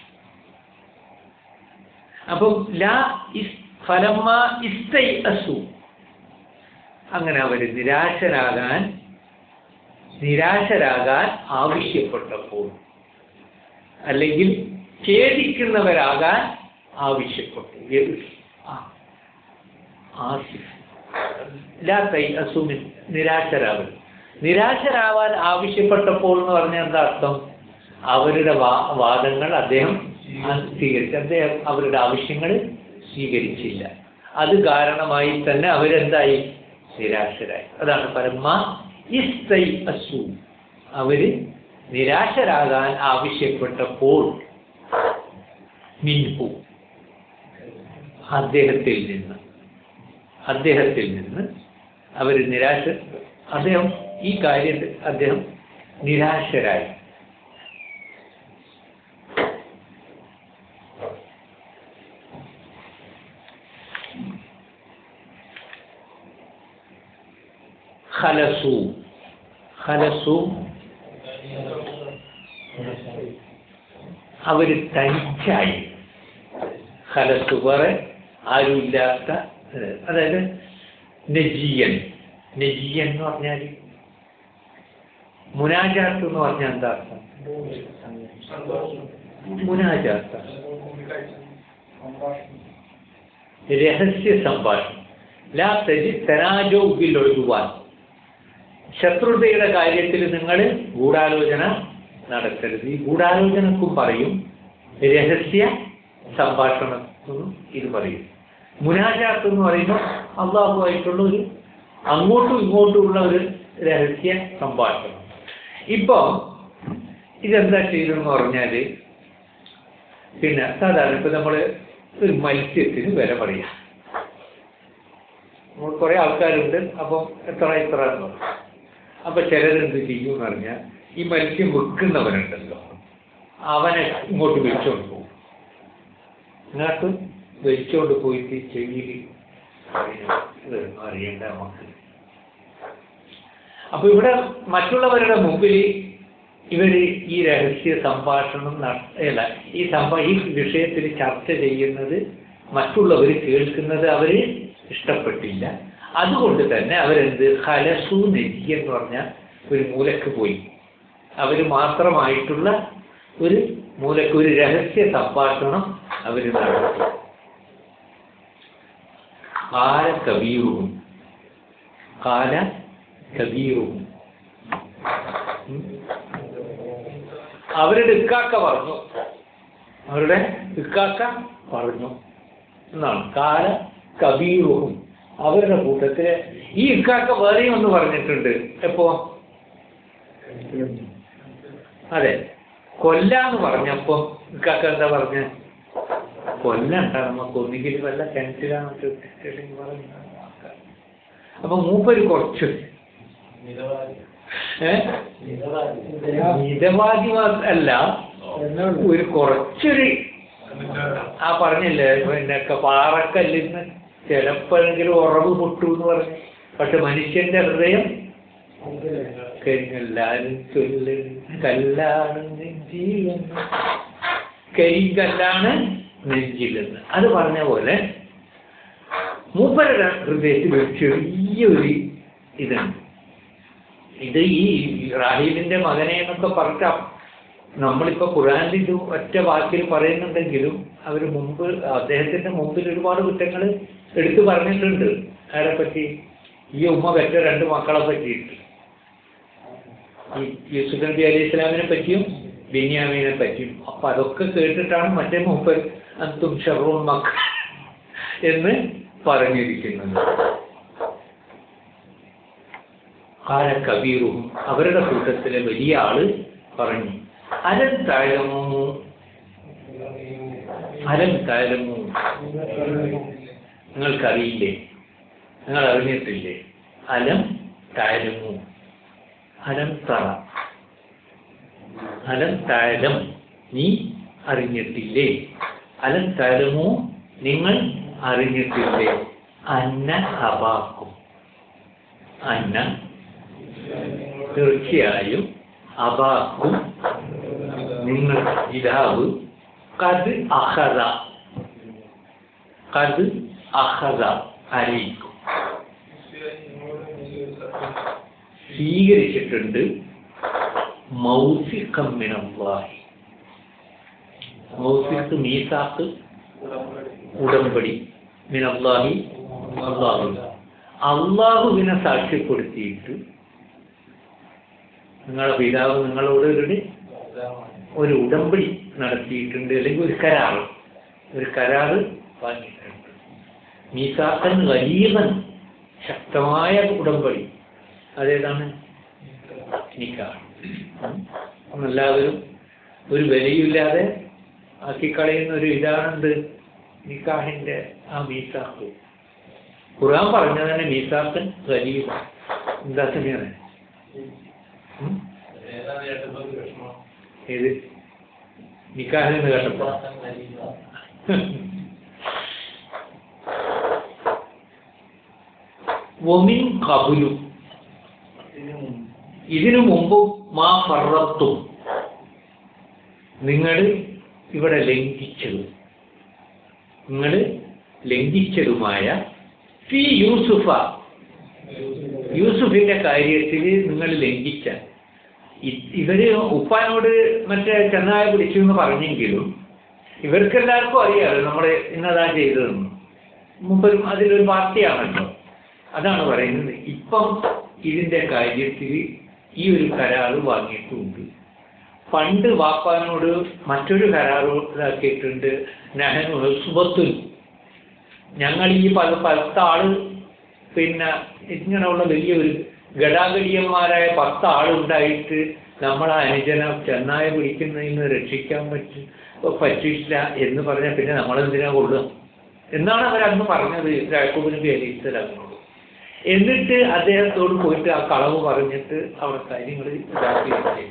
അപ്പം ലാ ഇസ് ഫലമ്മ ഇസ്തൈഅസു, അങ്ങനെ അവർ നിരാശരാകാൻ നിരാശരാകാൻ ആവശ്യപ്പെട്ടപ്പോൾ അല്ലെങ്കിൽ ഖേദിക്കുന്നവരാകാൻ ആവശ്യപ്പെട്ടു. ലാ തൈഅസു മിൻ, നിരാശരാവരുത്. നിരാശരാവാൻ ആവശ്യപ്പെട്ടപ്പോൾ എന്ന് പറഞ്ഞാൽ എന്താ അർത്ഥം? അവരുടെ വാ വാദങ്ങൾ അദ്ദേഹം സ്വീകരിച്ചു. അദ്ദേഹം അവരുടെ ആവശ്യങ്ങൾ സ്വീകരിച്ചില്ല. അത് കാരണമായി തന്നെ അവരെന്തായി? നിരാശരായി. അതാണ് പരമ ഇസ്തൈ അസു. അവര് നിരാശരാകാൻ ആവശ്യപ്പെട്ടപ്പോൾ മിൻഹു അദ്ദേഹത്തിൽ നിന്ന് അദ്ദേഹത്തിൽ നിന്ന് അവർ നിരാശ അദ്ദേഹം ഈ കാര്യത്തിൽ അദ്ദേഹം നിരാശരായി. ഖലസു ഖലസു അവർ തനിച്ചായി. ഖലസു വേറെ ആരുമില്ലാത്ത, അതായത് നജിയൻ. നജിയൻ എന്ന് പറഞ്ഞാൽ മുനാജാത്ത് എന്ന് പറഞ്ഞാൽ എന്താ അർത്ഥം? മുനാജാത്ത് രഹസ്യ സംഭാഷണം. ലാ തജി തനാജോ ബിൽ ഉദ്വാൻ. ശത്രുതയുടെ കാര്യത്തിൽ നിങ്ങൾ ഗൂഢാലോചന നടത്തരുത്. ഈ ഗൂഢാലോചനക്കും പറയും, രഹസ്യ സംഭാഷണം ഇത് പറയും. മുനാജാത്ത് എന്ന് പറയുമ്പോൾ അള്ളാഹുവായിട്ടുള്ള ഒരു അങ്ങോട്ടും ഇങ്ങോട്ടുമുള്ള ഒരു രഹസ്യ സംഭാഷണം. ഇപ്പൊ ഇതെന്താ ചെയ്തെന്ന് പറഞ്ഞാൽ, പിന്നെ സാധാരണ ഇപ്പൊ നമ്മൾ ഒരു മത്സ്യത്തിന് വില പറയാം. നമ്മൾ കുറെ ആൾക്കാരുണ്ട്, അപ്പം എത്ര ഇത്ര എന്ന് പറയും. അപ്പൊ ചിലരെന്ത് ചെയ്യും എന്ന് പറഞ്ഞാൽ, ഈ മത്സ്യം വെക്കുന്നവനുണ്ടല്ലോ അവനെ ഇങ്ങോട്ട് വിളിച്ചോണ്ട് പോകും. ഇങ്ങോട്ട് വലിച്ചോണ്ട് പോയിട്ട് ചെവിയിൽ അറിയണ്ട നമുക്ക്. അപ്പൊ ഇവിടെ മറ്റുള്ളവരുടെ മുമ്പിൽ ഇവര് ഈ രഹസ്യ സംഭാഷണം അല്ല ഈ സംഭ ഈ വിഷയത്തിൽ ചർച്ച ചെയ്യുന്നത് മറ്റുള്ളവർ കേൾക്കുന്നത് അവര് ഇഷ്ടപ്പെട്ടില്ല. അതുകൊണ്ട് തന്നെ അവരെന്ത് ഖലസു നജി എന്ന് പറഞ്ഞാൽ ഒരു മൂലക്ക് പോയി. അവര് മാത്രമായിട്ടുള്ള ഒരു മൂലക്ക് ഒരു രഹസ്യ സംഭാഷണം അവര് നടത്തി. കാല കബീറും കാല കബീറും അവരുടെ ഇക്കാക്ക പറഞ്ഞു അവരുടെ ഇക്കാക്ക പറഞ്ഞു എന്നാണ്. കാല കബീറും അവരുടെ കൂട്ടത്തില് ഈ ഇക്കാക്ക വേറെയും ഒന്ന് പറഞ്ഞിട്ടുണ്ട്. എപ്പോ? അതെ, കൊല്ലാന്ന് പറഞ്ഞപ്പോ ഇക്കാക്ക എന്താ പറഞ്ഞ? കൊല്ലണ്ട, നമുക്ക് ഒന്നുകിൽ വല്ല കിണറ്റിലാണെന്ന് പറഞ്ഞു. അപ്പൊ മൂപ്പര് കുറച്ച് മിതവാദി അല്ല, ഒരു കുറച്ചൊരു ആ പറഞ്ഞില്ലേ പിന്നൊക്കെ പാറക്കല്ലിന്ന് ചിലപ്പോഴെങ്കിലും ഉറവ് പൊട്ടു എന്ന് പറഞ്ഞു. പക്ഷെ മനുഷ്യന്റെ ഹൃദയം കരിങ്കല്ലാനും ചൊല്ല് കല്ലാണ് നെഞ്ചിലെന്ന്, കരിങ്കല്ലാണ് നെഞ്ചിലെന്ന് അത് പറഞ്ഞ പോലെ മൂപ്പരുടെ ഹൃദയത്തിൽ ഒരു ചെറിയൊരു ഇതുണ്ട്. ഇത് ഈ ഇബ്രാഹീമിന്റെ മകനെ എന്നൊക്കെ പറഞ്ഞ നമ്മളിപ്പോ ഖുർആനിൽ ഇത് ഒറ്റ വാക്കിൽ പറയുന്നുണ്ടെങ്കിലും അവർ മുമ്പ് അദ്ദേഹത്തിന്റെ മുമ്പിൽ ഒരുപാട് കുറ്റങ്ങൾ എടുത്തു പറഞ്ഞിട്ടുണ്ട്. ആരെ പറ്റി? ഈ ഉമ്മ പെറ്റ രണ്ട് മക്കളെ പറ്റിയിട്ട്, ഈ യൂസുഫ് നബി അലൈഹി ഇസ്ലാമിനെ പറ്റിയും ബെന്യാമീനെ പറ്റിയും. അപ്പൊ അതൊക്കെ കേട്ടിട്ടാണ് മറ്റേ മൂപ്പർ അന്തും ഷർറും മക്ക എന്ന് പറഞ്ഞിരിക്കുന്നത്. കാല കബീറും അവരുടെ കൂട്ടത്തിലെ വലിയ ആള് പറഞ്ഞു, അലം തഅലമൂ അലം തഅലമൂ നിങ്ങൾക്കറിയില്ലേ, നിങ്ങൾ അറിഞ്ഞിട്ടില്ലേ? അലം തഅലമൂ അലം തറ അലം തഅലം നീ അറിഞ്ഞിട്ടില്ലേ? അലം തഅലമൂ നിങ്ങൾ അറിഞ്ഞിട്ടില്ലേ? അന്ന അബാക്കും അന്ന തീർച്ചയായും അബാക്കും നിങ്ങൾ പിതാവ് കത് അഹദ കത് അഹദ അലൈക്കും സ്വീകരിച്ചിട്ടുണ്ട് മൗസിഖം മിനല്ലാഹി. മൗസിഖ് മീസാഖ് ഉടമ്പടി, മിനല്ലാഹി അല്ലാഹു അള്ളാഹുവിനെ സാക്ഷ്യപ്പെടുത്തിയിട്ട് നിങ്ങളുടെ പിതാവ് നിങ്ങളോട് ഒരു ഒരു ഉടമ്പടി നടത്തിയിട്ടുണ്ട്, അല്ലെങ്കിൽ ഒരു കരാറ് ഒരു കരാറ് വാങ്ങിയിട്ടുണ്ട്. മീസാഖൻ ഖലീദൻ, ശക്തമായ ഉടമ്പടി. അതേതാണ്? നിക്കാഹ്. എല്ലാവരും ഒരു വിലയില്ലാതെ ആക്കിക്കളയുന്ന ഒരു ഇതാണെന്ത്? നിക്കാഹിന്റെ ആ മീസാഖ്. ഖുർആൻ പറഞ്ഞത് തന്നെ മീസാഖൻ ഖലീദൻ. എന്താ തന്നെയാണ് ഏത് നിക്കാഹിൽ നിന്ന് കേട്ടപ്പോ വമിൻ ഖബലു, ഇതിനു മുമ്പും മാ ഫറത്തും, നിങ്ങൾ ഇവിടെ ലംഘിച്ചതും നിങ്ങൾ ലംഘിച്ചതുമായ ഫി യൂസുഫ, യൂസുഫിന്റെ കാര്യത്തിൽ നിങ്ങൾ ലംഘിച്ച. ഇവര് ഉപ്പാനോട് മറ്റേ ചെന്നായ പിടിച്ചു എന്ന് പറഞ്ഞെങ്കിലും ഇവർക്കെല്ലാവർക്കും അറിയാമല്ലോ നമ്മൾ ഇന്നതാ ചെയ്തതെന്ന്. മുമ്പൊരു അതിലൊരു പാർട്ടിയാണല്ലോ. അതാണ് പറയുന്നത്. ഇപ്പം ഇതിന്റെ കാര്യത്തിൽ ഈ ഒരു കരാറ് വാങ്ങിയിട്ടുണ്ട്. പണ്ട് വാപ്പാനോട് മറ്റൊരു കരാറ് ഇതാക്കിയിട്ടുണ്ട്. നഹനു ഹുസ്ബത്തുൻ, ഞങ്ങൾ ഈ പല പത്താള്, പിന്നെ ഇങ്ങനെയുള്ള വലിയൊരു ഗടാഗടിയന്മാരായ പത്ത് ആളുണ്ടായിട്ട് നമ്മളെ അനുജന ചെന്നായ പിടിക്കുന്നതിൽ നിന്ന് രക്ഷിക്കാൻ പറ്റും പറ്റില്ല എന്ന് പറഞ്ഞാൽ പിന്നെ നമ്മളെന്തിനാ കൊള്ളുക എന്നാണ് അവരന്ന് പറഞ്ഞത് യാക്കൂബ് നബി അലൈഹിസ്സലാമിനോട്. എന്നിട്ട് അദ്ദേഹത്തോട് പോയിട്ട് ആ കളവ് പറഞ്ഞിട്ട് അവിടെ കാര്യങ്ങൾ ഇതാക്കി.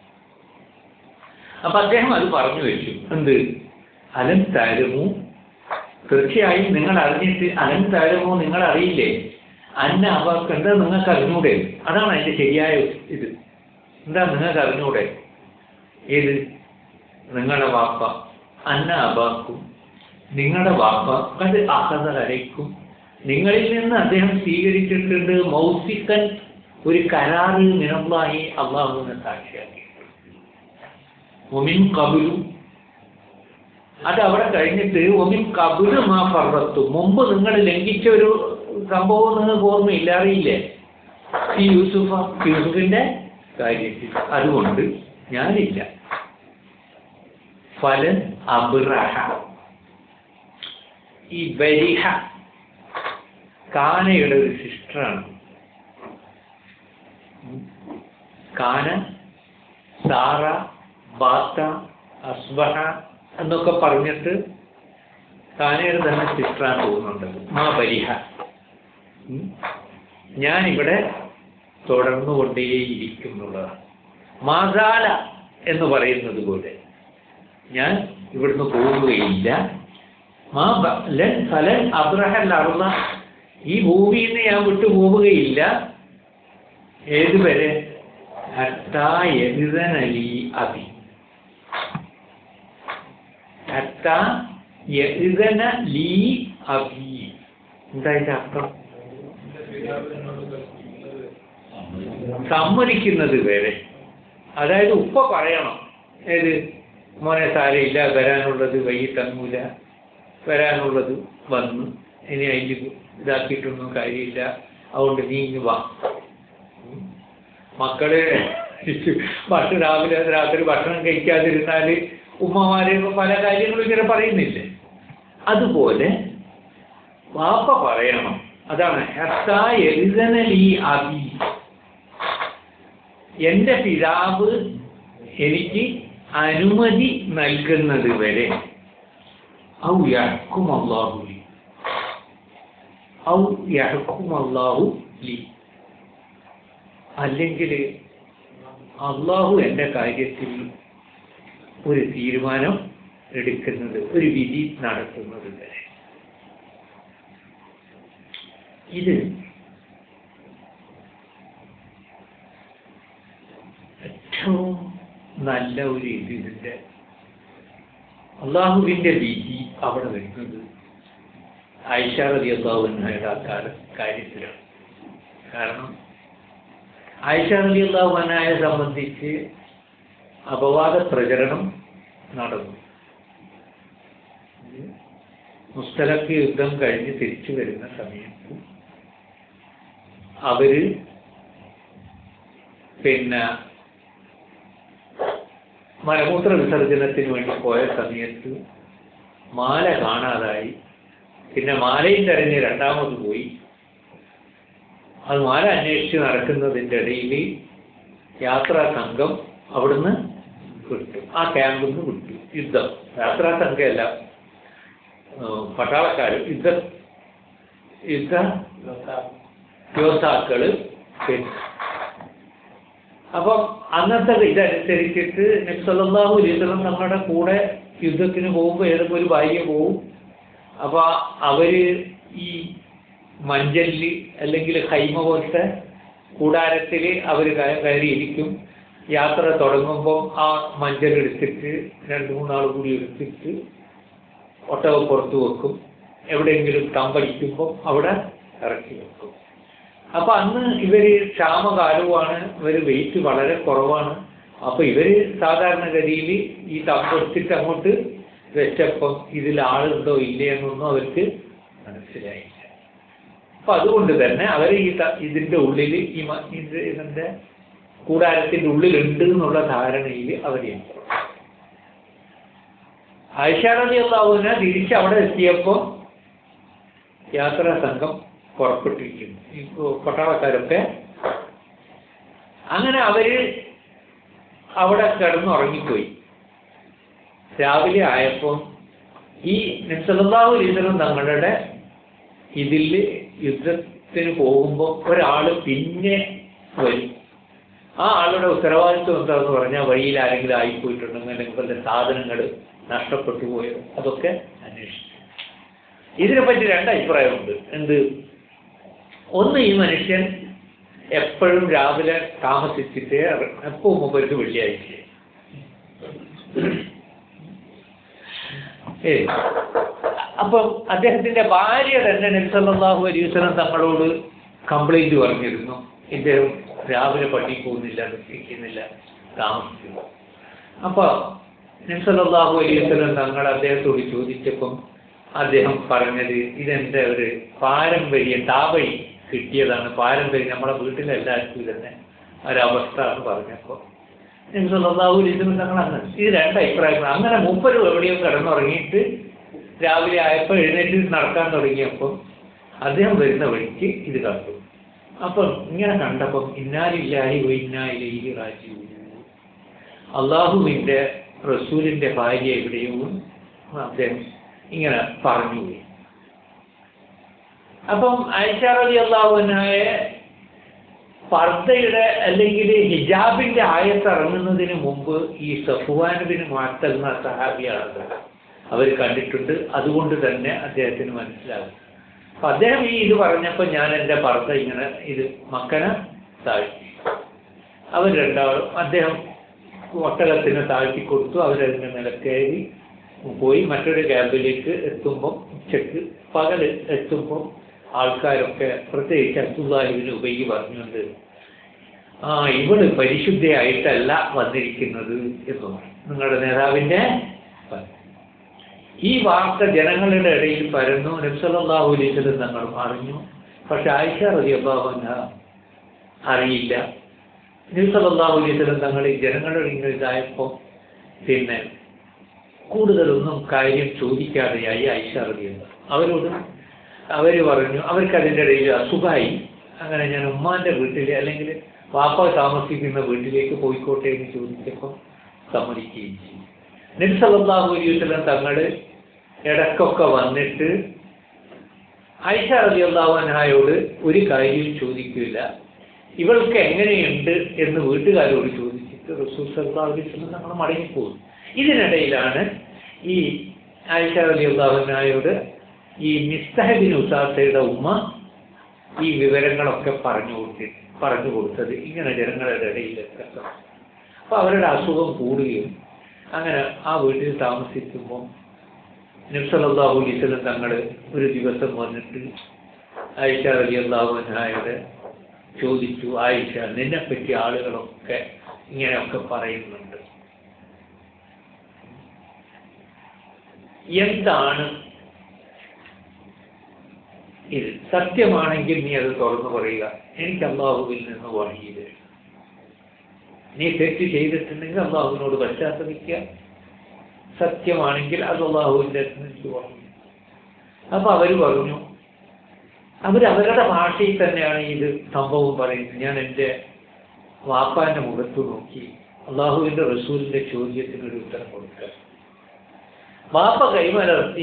അപ്പൊ അദ്ദേഹം അത് പറഞ്ഞു വെച്ചു. എന്ത്? അലം താരമോ, തീർച്ചയായും നിങ്ങൾ അറിഞ്ഞിട്ട്, അലം താരമോ നിങ്ങൾ അറിയില്ലേ, അന്ന അവർക്ക് എന്താ നിങ്ങൾക്ക് അറിഞ്ഞൂടെ? അതാണ് അതിന്റെ ശരിയായ ഇത്. എന്താ നിങ്ങൾക്ക് അറിഞ്ഞൂടെ? ഏത്? നിങ്ങളുടെ വാപ്പ, അന്ന അബാക്കും, നിങ്ങളുടെ വാപ്പ അത് അഹദ അലൈക്കും, നിങ്ങളിൽ നിന്ന് അദ്ദേഹം സ്വീകരിച്ചിട്ടുണ്ട് മൗസിക്കൻ, ഒരു കരാറ്, മിനല്ലാഹി, അള്ളാഹുവിനെ സാക്ഷിയാക്കി. ഒമിൻ കബുലു, അത് അവിടെ കഴിഞ്ഞിട്ട് ഒമിൻ കബുലു മാ ഫറത്തു, മുമ്പ് നിങ്ങൾ ലംഘിച്ച ഒരു സംഭവം നിങ്ങൾക്ക് ഓർമ്മയില്ല, അറിയില്ലേ? ഈ യൂസുഫ, യൂസുഫിന്റെ കാര്യത്തിൽ. അതുകൊണ്ട് ഞാനില്ല. ഫലൻ അബ്റഹ, ഈ ബരിഹ കാനയുടെ ഒരു സിസ്റ്ററാണ്. കാന, സാറ, ബാത്ത, അസ്ബഹ എന്നൊക്കെ പറഞ്ഞിട്ട് കാനയുടെ തന്നെ സിസ്റ്ററാണ് തോന്നുന്നുണ്ട്. മാ ബരിഹ, ഞാനിവിടെ തുടർന്നു കൊണ്ടേയിരിക്കുന്നുള്ളതാണ്. മാസാല എന്ന് പറയുന്നത് പോലെ ഞാൻ ഇവിടുന്ന് പോവുകയില്ല. മാ ഫലൻ അബ്രഹൽ അർള, ഈ ഭൂമിയിൽ നിന്ന് ഞാൻ വിട്ടു പോവുകയില്ല. ഏതുവരെ? ഹത്താ യഅ്ദന ലീ അബി, ഹത്താ യഅ്ദന ലീ അബി. എന്താ ഇതിന്റെ അർത്ഥം? സമ്മതിക്കുന്നത് വരെ. അതായത് ഉപ്പ പറയണം, ഏത്? മോനെ സാരയില്ല, വരാനുള്ളത് വൈകി തങ്ങൂല, വരാനുള്ളത് വന്നു, ഇനി അതിൽ ഇതാക്കിയിട്ടൊന്നും കാര്യമില്ല, അതുകൊണ്ട് നീ ഇങ്ങ് വാ. മക്കള് ഭക്ഷണം രാവിലെ രാത്രി ഭക്ഷണം കഴിക്കാതിരുന്നാൽ ഉമ്മമാര് പല കാര്യങ്ങളും ഇങ്ങനെ പറയുന്നില്ലേ? അതുപോലെ വാപ്പ പറയണം. അതാണ് ഹത്താ യഅ്ദന ലീ അബി, എന്റെ പിതാവ് എനിക്ക് അനുമതി നൽകുന്നത് വരെ. ഔ യഹ്കും അല്ലാഹു ലി, ഔ യഹ്കും അല്ലാഹു ലി, അല്ലെങ്കിൽ അള്ളാഹു എൻ്റെ കാര്യത്തിൽ ഒരു തീരുമാനം എടുക്കുന്നത്, ഒരു വിധി നടത്തുന്നത് വരെ. ഇത് ഏറ്റവും നല്ല ഒരു ഇത്. ഇതിൻ്റെ അള്ളാഹുവിൻ്റെ വിധി അവിടെ വരുന്നത് ആയിഷ റളിയല്ലാഹു അൻഹയുടെ കാര്യത്തിലാണ്. കാരണം ആയിഷ റളിയല്ലാഹു അൻഹയെ സംബന്ധിച്ച് അപവാദ പ്രചരണം നടന്നു. മുസ്തലഖ് യുദ്ധം കഴിഞ്ഞ് തിരിച്ചു വരുന്ന സമയത്ത് അവര് പിന്നെ മലമൂത്ര വിസർജനത്തിന് വേണ്ടി പോയ സമയത്ത് മാല കാണാതായി. പിന്നെ മാലയും തെരഞ്ഞ് രണ്ടാമത് പോയി. അത് മാല അന്വേഷിച്ച് നടക്കുന്നതിൻ്റെ ഇടയിൽ യാത്രാ സംഘം അവിടുന്ന് വിട്ടു, ആ ക്യാമ്പിൽ നിന്ന് വിട്ടു. യുദ്ധം, യാത്രാ സംഘമല്ല, പട്ടാളക്കാർ, യുദ്ധ യുദ്ധ യോദ്ധാക്കള്. പിന്നെ അപ്പം അന്നത്തെ ഇതനുസരിച്ചിട്ട് നബി സല്ലല്ലാഹു അലൈഹി വസല്ലം നമ്മുടെ കൂടെ യുദ്ധത്തിന് പോകുമ്പോൾ ഏതൊക്കെ ഒരു ഭാര്യ പോവും. അപ്പോൾ അവര് ഈ മഞ്ചലിൽ അല്ലെങ്കിൽ ഹൈമ പോലത്തെ കൂടാരത്തിൽ അവർ കയറിയിരിക്കും. യാത്ര തുടങ്ങുമ്പോൾ ആ മഞ്ചൽ എടുത്തിട്ട് രണ്ട് മൂന്നാൾ കൂടി എടുത്തിട്ട് ഒട്ടകം പുറത്ത് വെക്കും. എവിടെയെങ്കിലും തമ്പടിക്കുമ്പോൾ അവിടെ ഇറക്കി വെക്കും. അപ്പം അന്ന് ഇവർ ക്ഷാമകാലവുമാണ്, ഇവർ വെയിറ്റ് വളരെ കുറവാണ്. അപ്പോൾ ഇവർ സാധാരണഗതിയിൽ ഈ തമ്പെടുത്തിട്ട് അങ്ങോട്ട് വെച്ചപ്പം ഇതിൽ ആളുണ്ടോ ഇല്ലയെന്നൊന്നും അവർക്ക് മനസ്സിലായില്ല. അപ്പം അതുകൊണ്ട് തന്നെ അവർ ഈ ഇതിൻ്റെ ഉള്ളിൽ ഈ ഇതിൻ്റെ കൂടാരത്തിൻ്റെ ഉള്ളിലുണ്ട് എന്നുള്ള ധാരണയിൽ അവർ ആയിഷ റളിയല്ലാഹു അൻഹ തിരിച്ച് അവിടെ എത്തിയപ്പോൾ യാത്രാ സംഘം പുറപ്പെട്ടിരിക്കുന്നു, ഈ പട്ടാളക്കാരൊക്കെ. അങ്ങനെ അവര് അവിടെ കിടന്നുറങ്ങിപ്പോയി. രാവിലെ ആയപ്പോൾ ഈ നബി സല്ലല്ലാഹു അലൈഹി വസല്ലം തങ്ങളുടെ ഇതിൽ യുദ്ധത്തിന് പോകുമ്പോൾ ഒരാൾ പിന്നെ വരും. ആ ആളുടെ ഉത്തരവാദിത്വം എന്താണെന്ന് പറഞ്ഞാൽ വഴിയിൽ ആരെങ്കിലും ആയിപ്പോയിട്ടുണ്ടെങ്കിൽ അല്ലെങ്കിൽ വല്ല സാധനങ്ങൾ നഷ്ടപ്പെട്ടു പോയോ അതൊക്കെ അന്വേഷിച്ചു. ഇതിനെപ്പറ്റി രണ്ട് അഭിപ്രായമുണ്ട്. എന്ത്? ഒന്ന്, ഈ മനുഷ്യൻ എപ്പോഴും രാവിലെ താമസിച്ചിട്ടേ എപ്പോൾ മുമ്പ് വെള്ളിയാഴ്ച ഏ അപ്പം അദ്ദേഹത്തിന്റെ ഭാര്യ തന്നെ നബി സല്ലല്ലാഹു അലൈഹി വസല്ലം തങ്ങളോട് കംപ്ലൈന്റ് പറഞ്ഞിരുന്നു, ഇദ്ദേഹം രാവിലെ പള്ളിയിൽ പോകുന്നില്ല, നിസ്കരിക്കുന്നില്ല, താമസിക്കുന്നു. അപ്പൊ നബി സല്ലല്ലാഹു അലൈഹി വസല്ലം തങ്ങൾ അദ്ദേഹത്തോട് ചോദിച്ചപ്പം അദ്ദേഹം പറഞ്ഞത് ഇതെന്റെ ഒരു പാരമ്പര്യം, താവഴി കിട്ടിയതാണ്, പാരമ്പര്യം, നമ്മുടെ വീട്ടിലെല്ലാവർക്കും തന്നെ ഒരവസ്ഥ എന്ന് പറഞ്ഞപ്പോൾ നബി സല്ലല്ലാഹു അലൈഹി വസല്ലം തങ്ങൾ അങ്ങനെ ഇത് രണ്ട് അഭിപ്രായങ്ങൾ. അങ്ങനെ മൂപ്പരും എവിടെയോ കിടന്നുറങ്ങിയിട്ട് രാവിലെ ആയപ്പോൾ എഴുന്നേറ്റ് നടക്കാൻ തുടങ്ങിയപ്പോൾ അദ്ദേഹം വരുന്ന വഴിക്ക് ഇത് കണ്ടു. അപ്പം ഇങ്ങനെ കണ്ടപ്പം ഇന്നാ ലില്ലാഹി വ ഇന്നാ ഇലൈഹി റാജിഊൻ, അള്ളാഹുവിൻ്റെ റസൂലിൻ്റെ ഭാര്യ എവിടെയോ അദ്ദേഹം ഇങ്ങനെ പറഞ്ഞുപോയി. അപ്പം ആയിഷ റളിയല്ലാഹു അൻഹയെ പർദ്ദയുടെ അല്ലെങ്കിൽ ഹിജാബിന്റെ ആയത്ത് ഇറങ്ങുന്നതിന് മുമ്പ് ഈ സഫ്വാൻ ബിൻ മുഅത്തൽ എന്ന സഹാബിയാണ് അവർ കണ്ടിട്ടുണ്ട്. അതുകൊണ്ട് തന്നെ അദ്ദേഹത്തിന് മനസ്സിലാകും. അപ്പം അദ്ദേഹം ഈ ഇത് പറഞ്ഞപ്പോൾ ഞാൻ എൻ്റെ പർദ്ദ ഇങ്ങനെ ഇത് മക്കന താഴ്ത്തി. അവർ രണ്ടാളും അദ്ദേഹം ഒട്ടകത്തിന് താഴ്ത്തി കൊടുത്തു. അവരതിൻ്റെ നിലക്കയറി പോയി. മറ്റൊരു ക്യാമ്പിലേക്ക് എത്തുമ്പം ഉച്ചക്ക് പകൽ എത്തുമ്പം ആൾക്കാരൊക്കെ പ്രത്യേകിച്ച് അബ്ദുല്ലാഹി ഇബ്നു ഉബൈ പറഞ്ഞുകൊണ്ട് ആ ഇവള് പരിശുദ്ധയായിട്ടല്ല വന്നിരിക്കുന്നത് എന്ന് പറഞ്ഞു. നിങ്ങളുടെ നേതാവിൻ്റെ ഈ വാർത്ത ജനങ്ങളുടെ ഇടയിൽ പരന്നു. നബി സല്ലല്ലാഹു അലൈഹി വസല്ലം തങ്ങളും അറിഞ്ഞു. പക്ഷെ ആയിഷ റളിയല്ലാഹു അൻഹ അറിയില്ല. നബി സല്ലല്ലാഹു അലൈഹി വസല്ലം തങ്ങൾ ഈ ജനങ്ങളുടെ ഇങ്ങനെ ഇതായപ്പോൾ പിന്നെ കൂടുതലൊന്നും കാര്യം ചോദിക്കാതെയായി ആയിഷ റളിയല്ലാഹു. അവരോട് അവർ പറഞ്ഞു, അവർക്ക് അതിൻ്റെ ഇടയിൽ അസുഖമായി. അങ്ങനെ ഞാൻ ഉമ്മാൻ്റെ വീട്ടിൽ അല്ലെങ്കിൽ വാപ്പ താമസിക്കുന്ന വീട്ടിലേക്ക് പോയിക്കോട്ടെ എന്ന് ചോദിച്ചപ്പോൾ സമ്മതിക്കുകയും ചെയ്തു. നബി സല്ലല്ലാഹു അലൈഹി വസല്ലം തങ്ങൾ ഇടയ്ക്കൊക്കെ വന്നിട്ട് ആയിഷ റളിയല്ലാഹു അൻഹയോട് ഒരു കാര്യവും ചോദിക്കില്ല. ഇവൾക്ക് എങ്ങനെയുണ്ട് എന്ന് വീട്ടുകാരോട് ചോദിച്ചിട്ട് റസൂൽ സല്ലല്ലാഹു അലൈഹി വസല്ലം തങ്ങൾ മടങ്ങിപ്പോകും. ഇതിനിടയിലാണ് ഈ ആയിഷ റളിയല്ലാഹു അൻഹയോട് ഈ മിസ്തഹ് ബിൻ ഉസാസയുടെ ഉമ്മ ഈ വിവരങ്ങളൊക്കെ പറഞ്ഞു കൊടുത്തി പറഞ്ഞു കൊടുത്തത് ഇങ്ങനെ ജനങ്ങളുടെ ഇടയിലൊക്കെ. അപ്പോൾ അവരുടെ അസുഖം കൂടുകയും അങ്ങനെ ആ വീട്ടിൽ താമസിക്കുമ്പോൾ നബി സല്ലല്ലാഹു അലൈഹി വസല്ലം തങ്ങൾ ഒരു ദിവസം വന്നിട്ട് ആയിഷ റളിയല്ലാഹു അൻഹയോട് ചോദിച്ചു, ആയിഷ നിന്നെപ്പറ്റി ആളുകളൊക്കെ ഇങ്ങനെയൊക്കെ പറയുന്നുണ്ട്, എന്താണ് ഇത്? സത്യമാണെങ്കിൽ നീ അത് തുറന്നു പറയുക, എനിക്ക് അല്ലാഹുവിൽ നിന്ന് വഹീ തരും. നീ തെറ്റ് ചെയ്തിട്ടുണ്ടെങ്കിൽ അള്ളാഹുവിനോട് പശ്ചാത്തപിക്കുക, സത്യമാണെങ്കിൽ അത് അള്ളാഹുവിൻ്റെ അടുത്ത് പറഞ്ഞു. അപ്പൊ അവർ പറഞ്ഞു, അവർ അവരുടെ ഭാഷയിൽ തന്നെയാണ് ഇത് സംഭവം പറയുന്നത്. ഞാൻ എൻ്റെ വാപ്പാന്റെ മുഖത്ത് നോക്കി അള്ളാഹുവിൻ്റെ റസൂലിന്റെ ചോദ്യത്തിന് ഒരു ഉത്തരം കൊടുക്കുക. വാപ്പ കൈമലർത്തി,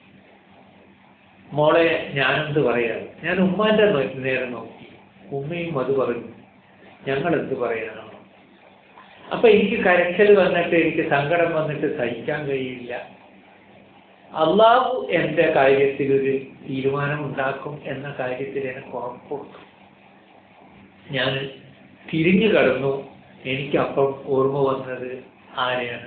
മോളെ ഞാനെന്ത് പറയാം, ഞാൻ ഉമ്മാന്റെ നേരെ നോക്കി, ഉമ്മയും അത് പറഞ്ഞു, ഞങ്ങൾ എന്ത് പറയാനാണ്. അപ്പൊ എനിക്ക് കരച്ചൽ വന്നിട്ട്, എനിക്ക് സങ്കടം വന്നിട്ട് സഹിക്കാൻ കഴിയില്ല. അള്ളാഹു എൻ്റെ കാര്യത്തിൽ ഒരു തീരുമാനം ഉണ്ടാക്കും എന്ന കാര്യത്തിൽ എനിക്ക് ഉറപ്പുണ്ട്. ഞാൻ തിരിഞ്ഞു കടന്നു. എനിക്കപ്പം ഓർമ്മ വന്നത് ആരെയാണ്?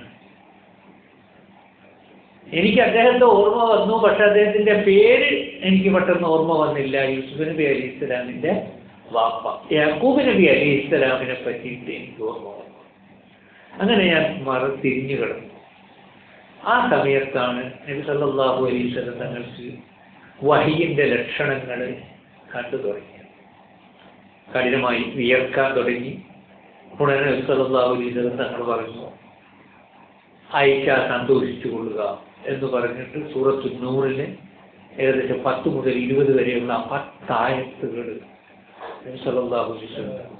എനിക്ക് അദ്ദേഹത്തെ ഓർമ്മ വന്നു, പക്ഷെ അദ്ദേഹത്തിന്റെ പേര് എനിക്ക് പെട്ടെന്ന് ഓർമ്മ വന്നില്ല. യൂസുഫ് നബി അലൈഹി ഇസ്ലാമിന്റെ വാപ്പ യാക്കൂബ് നബി അലൈഹി ഇസ്ലാമിനെ പറ്റിയിട്ട് എനിക്ക് ഓർമ്മ വന്നു. അങ്ങനെ ഞാൻ മറ തിരിഞ്ഞു കിടന്നു. ആ സമയത്താണ് നബി സല്ലല്ലാഹു അലൈഹി വസല്ലം തങ്ങൾക്ക് വഹിയിന്റെ ലക്ഷണങ്ങൾ കണ്ടു തുടങ്ങി. കഠിനമായി വിയർക്കാൻ തുടങ്ങി. ഉടനെ നബി സല്ലല്ലാഹു അലൈഹി വസല്ലം തങ്ങൾ പറഞ്ഞു, ആയിഷ സന്തോഷിച്ചു കൊള്ളുക എന്ന് പറഞ്ഞിട്ട് സൂറത്തു നൂറിലെ ഏകദേശം പത്ത് മുതൽ ഇരുപത് വരെയുള്ള പത്തായത്തുകൾ നബി സല്ലല്ലാഹു അലൈഹി വസല്ലം.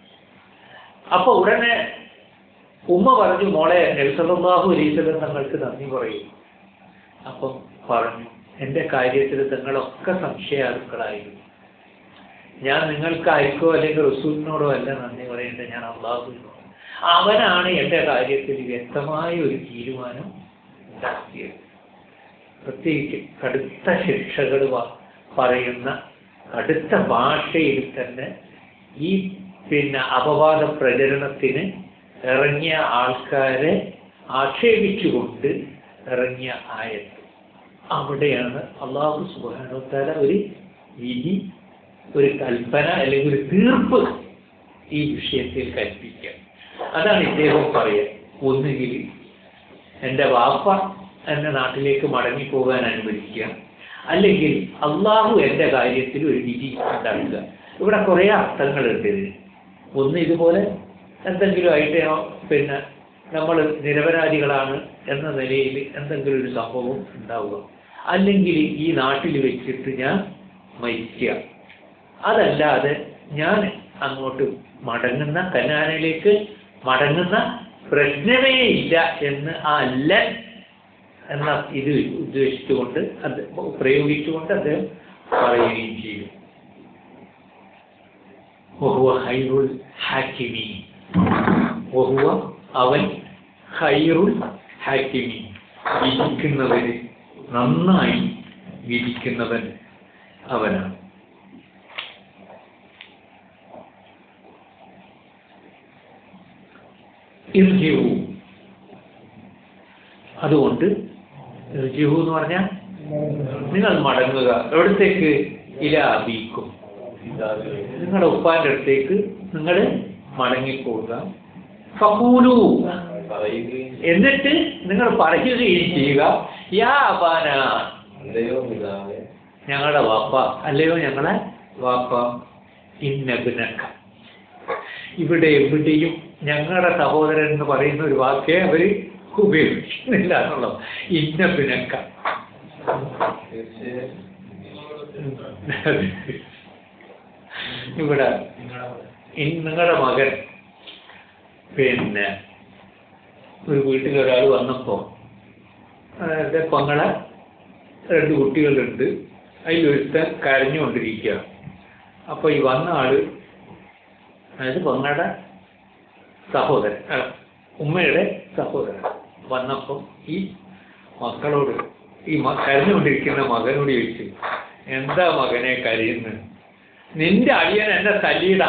അപ്പൊ ഉടനെ ഉമ്മ പറഞ്ഞു, മോളെ നബി സല്ലല്ലാഹു അലൈഹി വസല്ലം തങ്ങൾക്ക് നന്ദി പറയും. അപ്പം പറഞ്ഞു, എൻ്റെ കാര്യത്തിൽ തങ്ങളൊക്കെ സംശയാലുക്കളായിരുന്നു. ഞാൻ നിങ്ങൾക്കായിരിക്കോ അല്ലെങ്കിൽ റസൂലിനോടോ അല്ല നന്ദി പറയേണ്ടത്, ഞാൻ അള്ളാഹുവിനോട്. അവനാണ് എൻ്റെ കാര്യത്തിൽ വ്യക്തമായ ഒരു തീരുമാനം ഉണ്ടാക്കിയത്. പ്രത്യേകിച്ച് കടുത്ത ശിക്ഷകൾ പറയുന്ന കടുത്ത ഭാഷയിൽ തന്നെ ഈ പിന്നെ അപവാദ പ്രചരണത്തിന് ഇറങ്ങിയ ആൾക്കാരെ ആക്ഷേപിച്ചുകൊണ്ട് ഇറങ്ങിയ ആയത്ത്. അവിടെയാണ് അല്ലാഹു സുബ്ഹാനഹു വ തആല ഒരു വിധി, ഒരു കൽപ്പന അല്ലെങ്കിൽ ഒരു തീർപ്പ് ഈ വിഷയത്തിൽ കൽപ്പിക്കുക. അതാണ് ഇദ്ദേഹം പറയുക, ഒന്നുകിൽ എൻ്റെ വാപ്പ എന്നെ നാട്ടിലേക്ക് മടങ്ങിപ്പോകാൻ അനുവദിക്കുക, അല്ലെങ്കിൽ അള്ളാഹു എൻ്റെ കാര്യത്തിൽ ഒരു വിധി ഉണ്ടാക്കുക. ഇവിടെ കുറേ അർത്ഥങ്ങളുണ്ട് ഇതിന്. ഒന്ന്, ഇതുപോലെ എന്തെങ്കിലും ആയിട്ട് പിന്നെ നമ്മൾ നിരപരാധികളാണ് എന്ന നിലയിൽ എന്തെങ്കിലും ഒരു സംഭവം ഉണ്ടാവുക, അല്ലെങ്കിൽ ഈ നാട്ടിൽ വെച്ചിട്ട് ഞാൻ മരിക്കുക. അതല്ലാതെ ഞാൻ അങ്ങോട്ട് മടങ്ങുന്ന, കനാനിലേക്ക് മടങ്ങുന്ന പ്രശ്നമേ ഇല്ല എന്ന് ആ അല്ല എന്ന ഇത് ഉദ്ദേശിച്ചുകൊണ്ട് അത് പ്രയോഗിച്ചുകൊണ്ട് അദ്ദേഹം പറയുകയും ചെയ്യും. വഹുവ ഖൈറുൽ ഹാക്കിമീൻ, വഹുവ അവൻ ഖൈറുൽ ഹാക്കിമീൻ, വിധിക്കുന്നവന് നന്നായി വിധിക്കുന്നവൻ അവനാണ്. ഇർജിഉ, അതുകൊണ്ട് ഇർജിഉ എന്ന് പറഞ്ഞാൽ നിങ്ങൾ മടങ്ങുക. എവിടത്തേക്ക്? ഇലാ അബീക്കും, നിങ്ങളുടെ ഉപ്പാന്റെ അടുത്തേക്ക് നിങ്ങൾ മടങ്ങിപ്പോവുക. ഫഖൂലു, എന്നിട്ട് നിങ്ങൾ പറയുകയും ചെയ്യുക, യാ അബാന, ഞങ്ങളുടെ വാപ്പ, അല്ലയോ ഞങ്ങളെ വാപ്പ, ഇന്നബ്നക. ഇവിടെ എവിടെയും ഞങ്ങളുടെ സഹോദരൻ എന്ന് പറയുന്ന ഒരു വാക്കേ അവർ ഉപയോഗിക്കുന്നില്ല എന്നുള്ളത്. ഇന്നബ്നക, ഇവിടെ നിങ്ങളുടെ മകൻ, പിന്നെ ഒരു വീട്ടിൽ ഒരാൾ വന്നപ്പോ അതായത് പെങ്ങളെ രണ്ട് കുട്ടികളുണ്ട്, അതിലൊരുത്തൻ കരഞ്ഞുകൊണ്ടിരിക്കുക. അപ്പൊ ഈ വന്ന ആള്, അതായത് പെങ്ങളുടെ സഹോദരൻ, ഉമ്മയുടെ സഹോദരൻ വന്നപ്പം ഈ മക്കളോട്, ഈ കരഞ്ഞുകൊണ്ടിരിക്കുന്ന മകനോട് ചോദിച്ചു, എന്താ മകനെ കരയുന്നത്? നിന്റെ അളിയൻ എന്നെ തല്ലിയിട.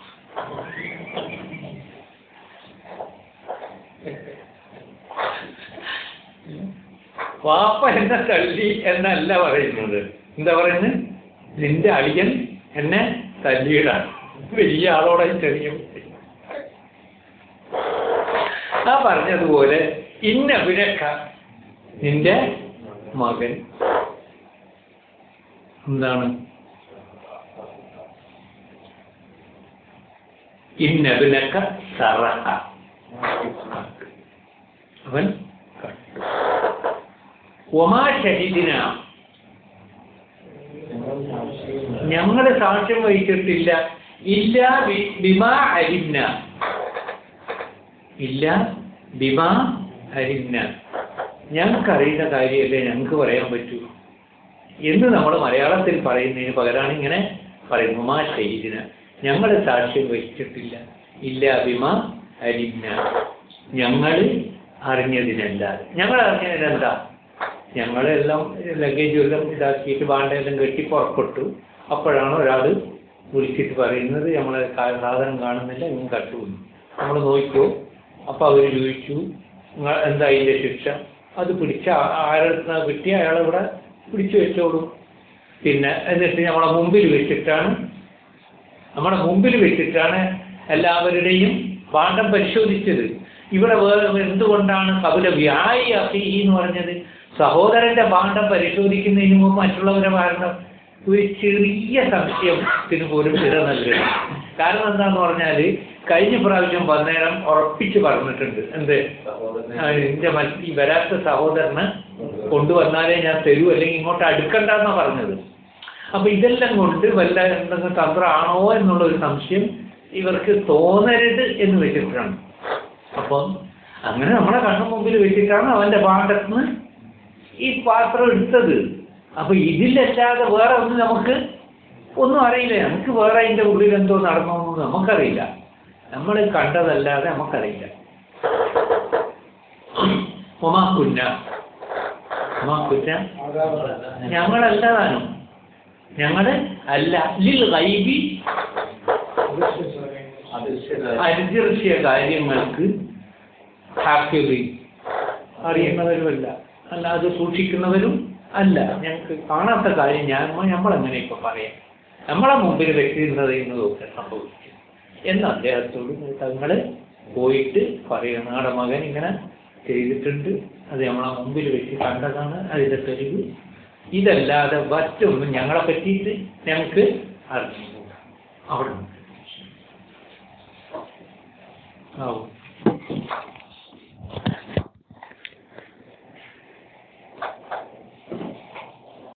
വാപ്പ എന്നെ തല്ലി എന്നല്ല പറയുന്നത്. എന്താ പറയുന്നത്? നിന്റെ അളിയൻ എന്നെ തല്ലിയിട. വലിയ ആളോടെ ചെറിയ ആ പറഞ്ഞതുപോലെ ഇന്നബ്നക, നിന്റെ മകൻ എന്താണ്? ഇന്നബ്നക സറഹ, അവൻ കണ്ടു. ഒമാ ഷഹിദിന, ഞങ്ങൾ സാക്ഷ്യം വഹിച്ചിട്ടില്ല, ഇല്ല ബിമാ അരിന്ന, ഇല്ല ബിമാ അരിന്ന, ഞങ്ങൾക്കറിയുന്ന കാര്യമല്ലേ ഞങ്ങൾക്ക് പറയാൻ പറ്റൂ എന്ന് നമ്മൾ മലയാളത്തിൽ പറയുന്നതിന് പകരമാണ് ഇങ്ങനെ പറയുന്നു. ഒമാ ഷഹിദിന, ഞങ്ങൾ സാക്ഷ്യം വഹിച്ചിട്ടില്ല, ഇല്ല ബിമാ അരിന്ന, ഞങ്ങൾ അറിഞ്ഞതിനല്ലാതെ. ഞങ്ങൾ അറിഞ്ഞതിനെന്താ, ഞങ്ങളെല്ലാം ലഗേജ് എല്ലാം ഇതാക്കിയിട്ട് ബാണ്ടെല്ലാം കെട്ടി പുറപ്പെട്ടു. അപ്പോഴാണ് ഒരാൾ വിളിച്ചിട്ട് പറയുന്നത് നമ്മളെ സാധനം കാണുന്നില്ല, ഇങ്ങനെ കട്ടുപോയി, നമ്മൾ നോക്കിയോ. അപ്പോൾ അവർ ചോദിച്ചു എന്താ അതിൻ്റെ ശിക്ഷ? അത് പിടിച്ച ആരെടുത്ത് കിട്ടി അയാളിവിടെ പിടിച്ചു വെച്ചോളും. പിന്നെ എന്നിട്ട് നമ്മളെ മുമ്പിൽ വെച്ചിട്ടാണ് നമ്മുടെ മുമ്പിൽ വെച്ചിട്ടാണ് എല്ലാവരുടെയും ഭാണ്ഡം പരിശോധിച്ചത്. ഇവിടെ വേറെ എന്തുകൊണ്ടാണ് കപില വ്യായി അഫി എന്ന് പറഞ്ഞത്? സഹോദരന്റെ ഭാണ്ഡം പരിശോധിക്കുന്നതിന് മുമ്പ് മറ്റുള്ളവരെ ഭാണ്ഡം ഒരു ചെറിയ സംശയത്തിന് പോലും ഇട നൽകണം. കാരണം എന്താന്ന് പറഞ്ഞാൽ കഴിഞ്ഞ പ്രാവശ്യം വന്നേരം ഉറപ്പിച്ച് പറഞ്ഞിട്ടുണ്ട്, എന്ത് എന്റെ മറ്റു വരാത്ത സഹോദരന് കൊണ്ടുവന്നാലേ ഞാൻ തരൂ, അല്ലെങ്കിൽ ഇങ്ങോട്ട് അടുക്കണ്ടെന്നാ പറഞ്ഞത്. അപ്പൊ ഇതെല്ലാം കൊണ്ട് വല്ല എന്തെങ്കിലും തന്ത്രമാണോ എന്നുള്ള ഒരു സംശയം ഇവർക്ക് തോന്നരുത് എന്ന് വെച്ചിട്ടാണ്. അപ്പം അങ്ങനെ നമ്മളെ കണ്ണു മുമ്പിൽ വെച്ചിട്ടാണ് അവന്റെ ഭാണ്ഡത്തിന് ഈ പാത്രം എടുത്തത്. അപ്പൊ ഇതിലല്ലാതെ വേറെ ഒന്നും നമുക്ക് ഒന്നും അറിയില്ല. നമുക്ക് വേറെ അതിൻ്റെ ഉള്ളിൽ എന്തോ നടന്നോന്നും നമുക്കറിയില്ല. നമ്മൾ കണ്ടതല്ലാതെ നമുക്കറിയില്ല. ഒമാക്കുന്ന ഒമാക്കുന്ന ഞങ്ങളല്ലാതാനും, ഞങ്ങള് അല്ല ലിൽ ഗൈബി, അദൃശ്യ കാര്യങ്ങൾക്ക് ഹാഫിളി, അറിയുന്നവരുമല്ല, അല്ലാതെ സൂക്ഷിക്കുന്നവരും അല്ല. ഞങ്ങൾക്ക് കാണാത്ത കാര്യം ഞാൻ നമ്മളെങ്ങനെ ഇപ്പൊ പറയാം, നമ്മളെ മുമ്പിൽ വെച്ചിരുന്നത് എന്നതൊക്കെ സംഭവിച്ചു എന്ന് അദ്ദേഹത്തോട് തങ്ങൾ പോയിട്ട് പറയണം. ഞങ്ങളുടെ മകൻ ഇങ്ങനെ ചെയ്തിട്ടുണ്ട്, അത് നമ്മളെ മുമ്പിൽ വെച്ച് കണ്ടതാണ്, അതിൻ്റെ തെളിവ്. ഇതല്ലാതെ മറ്റൊന്നും ഞങ്ങളെ പറ്റിയിട്ട് ഞങ്ങൾക്ക് അറിഞ്ഞുകൂടാ. അവിടെ ആവും.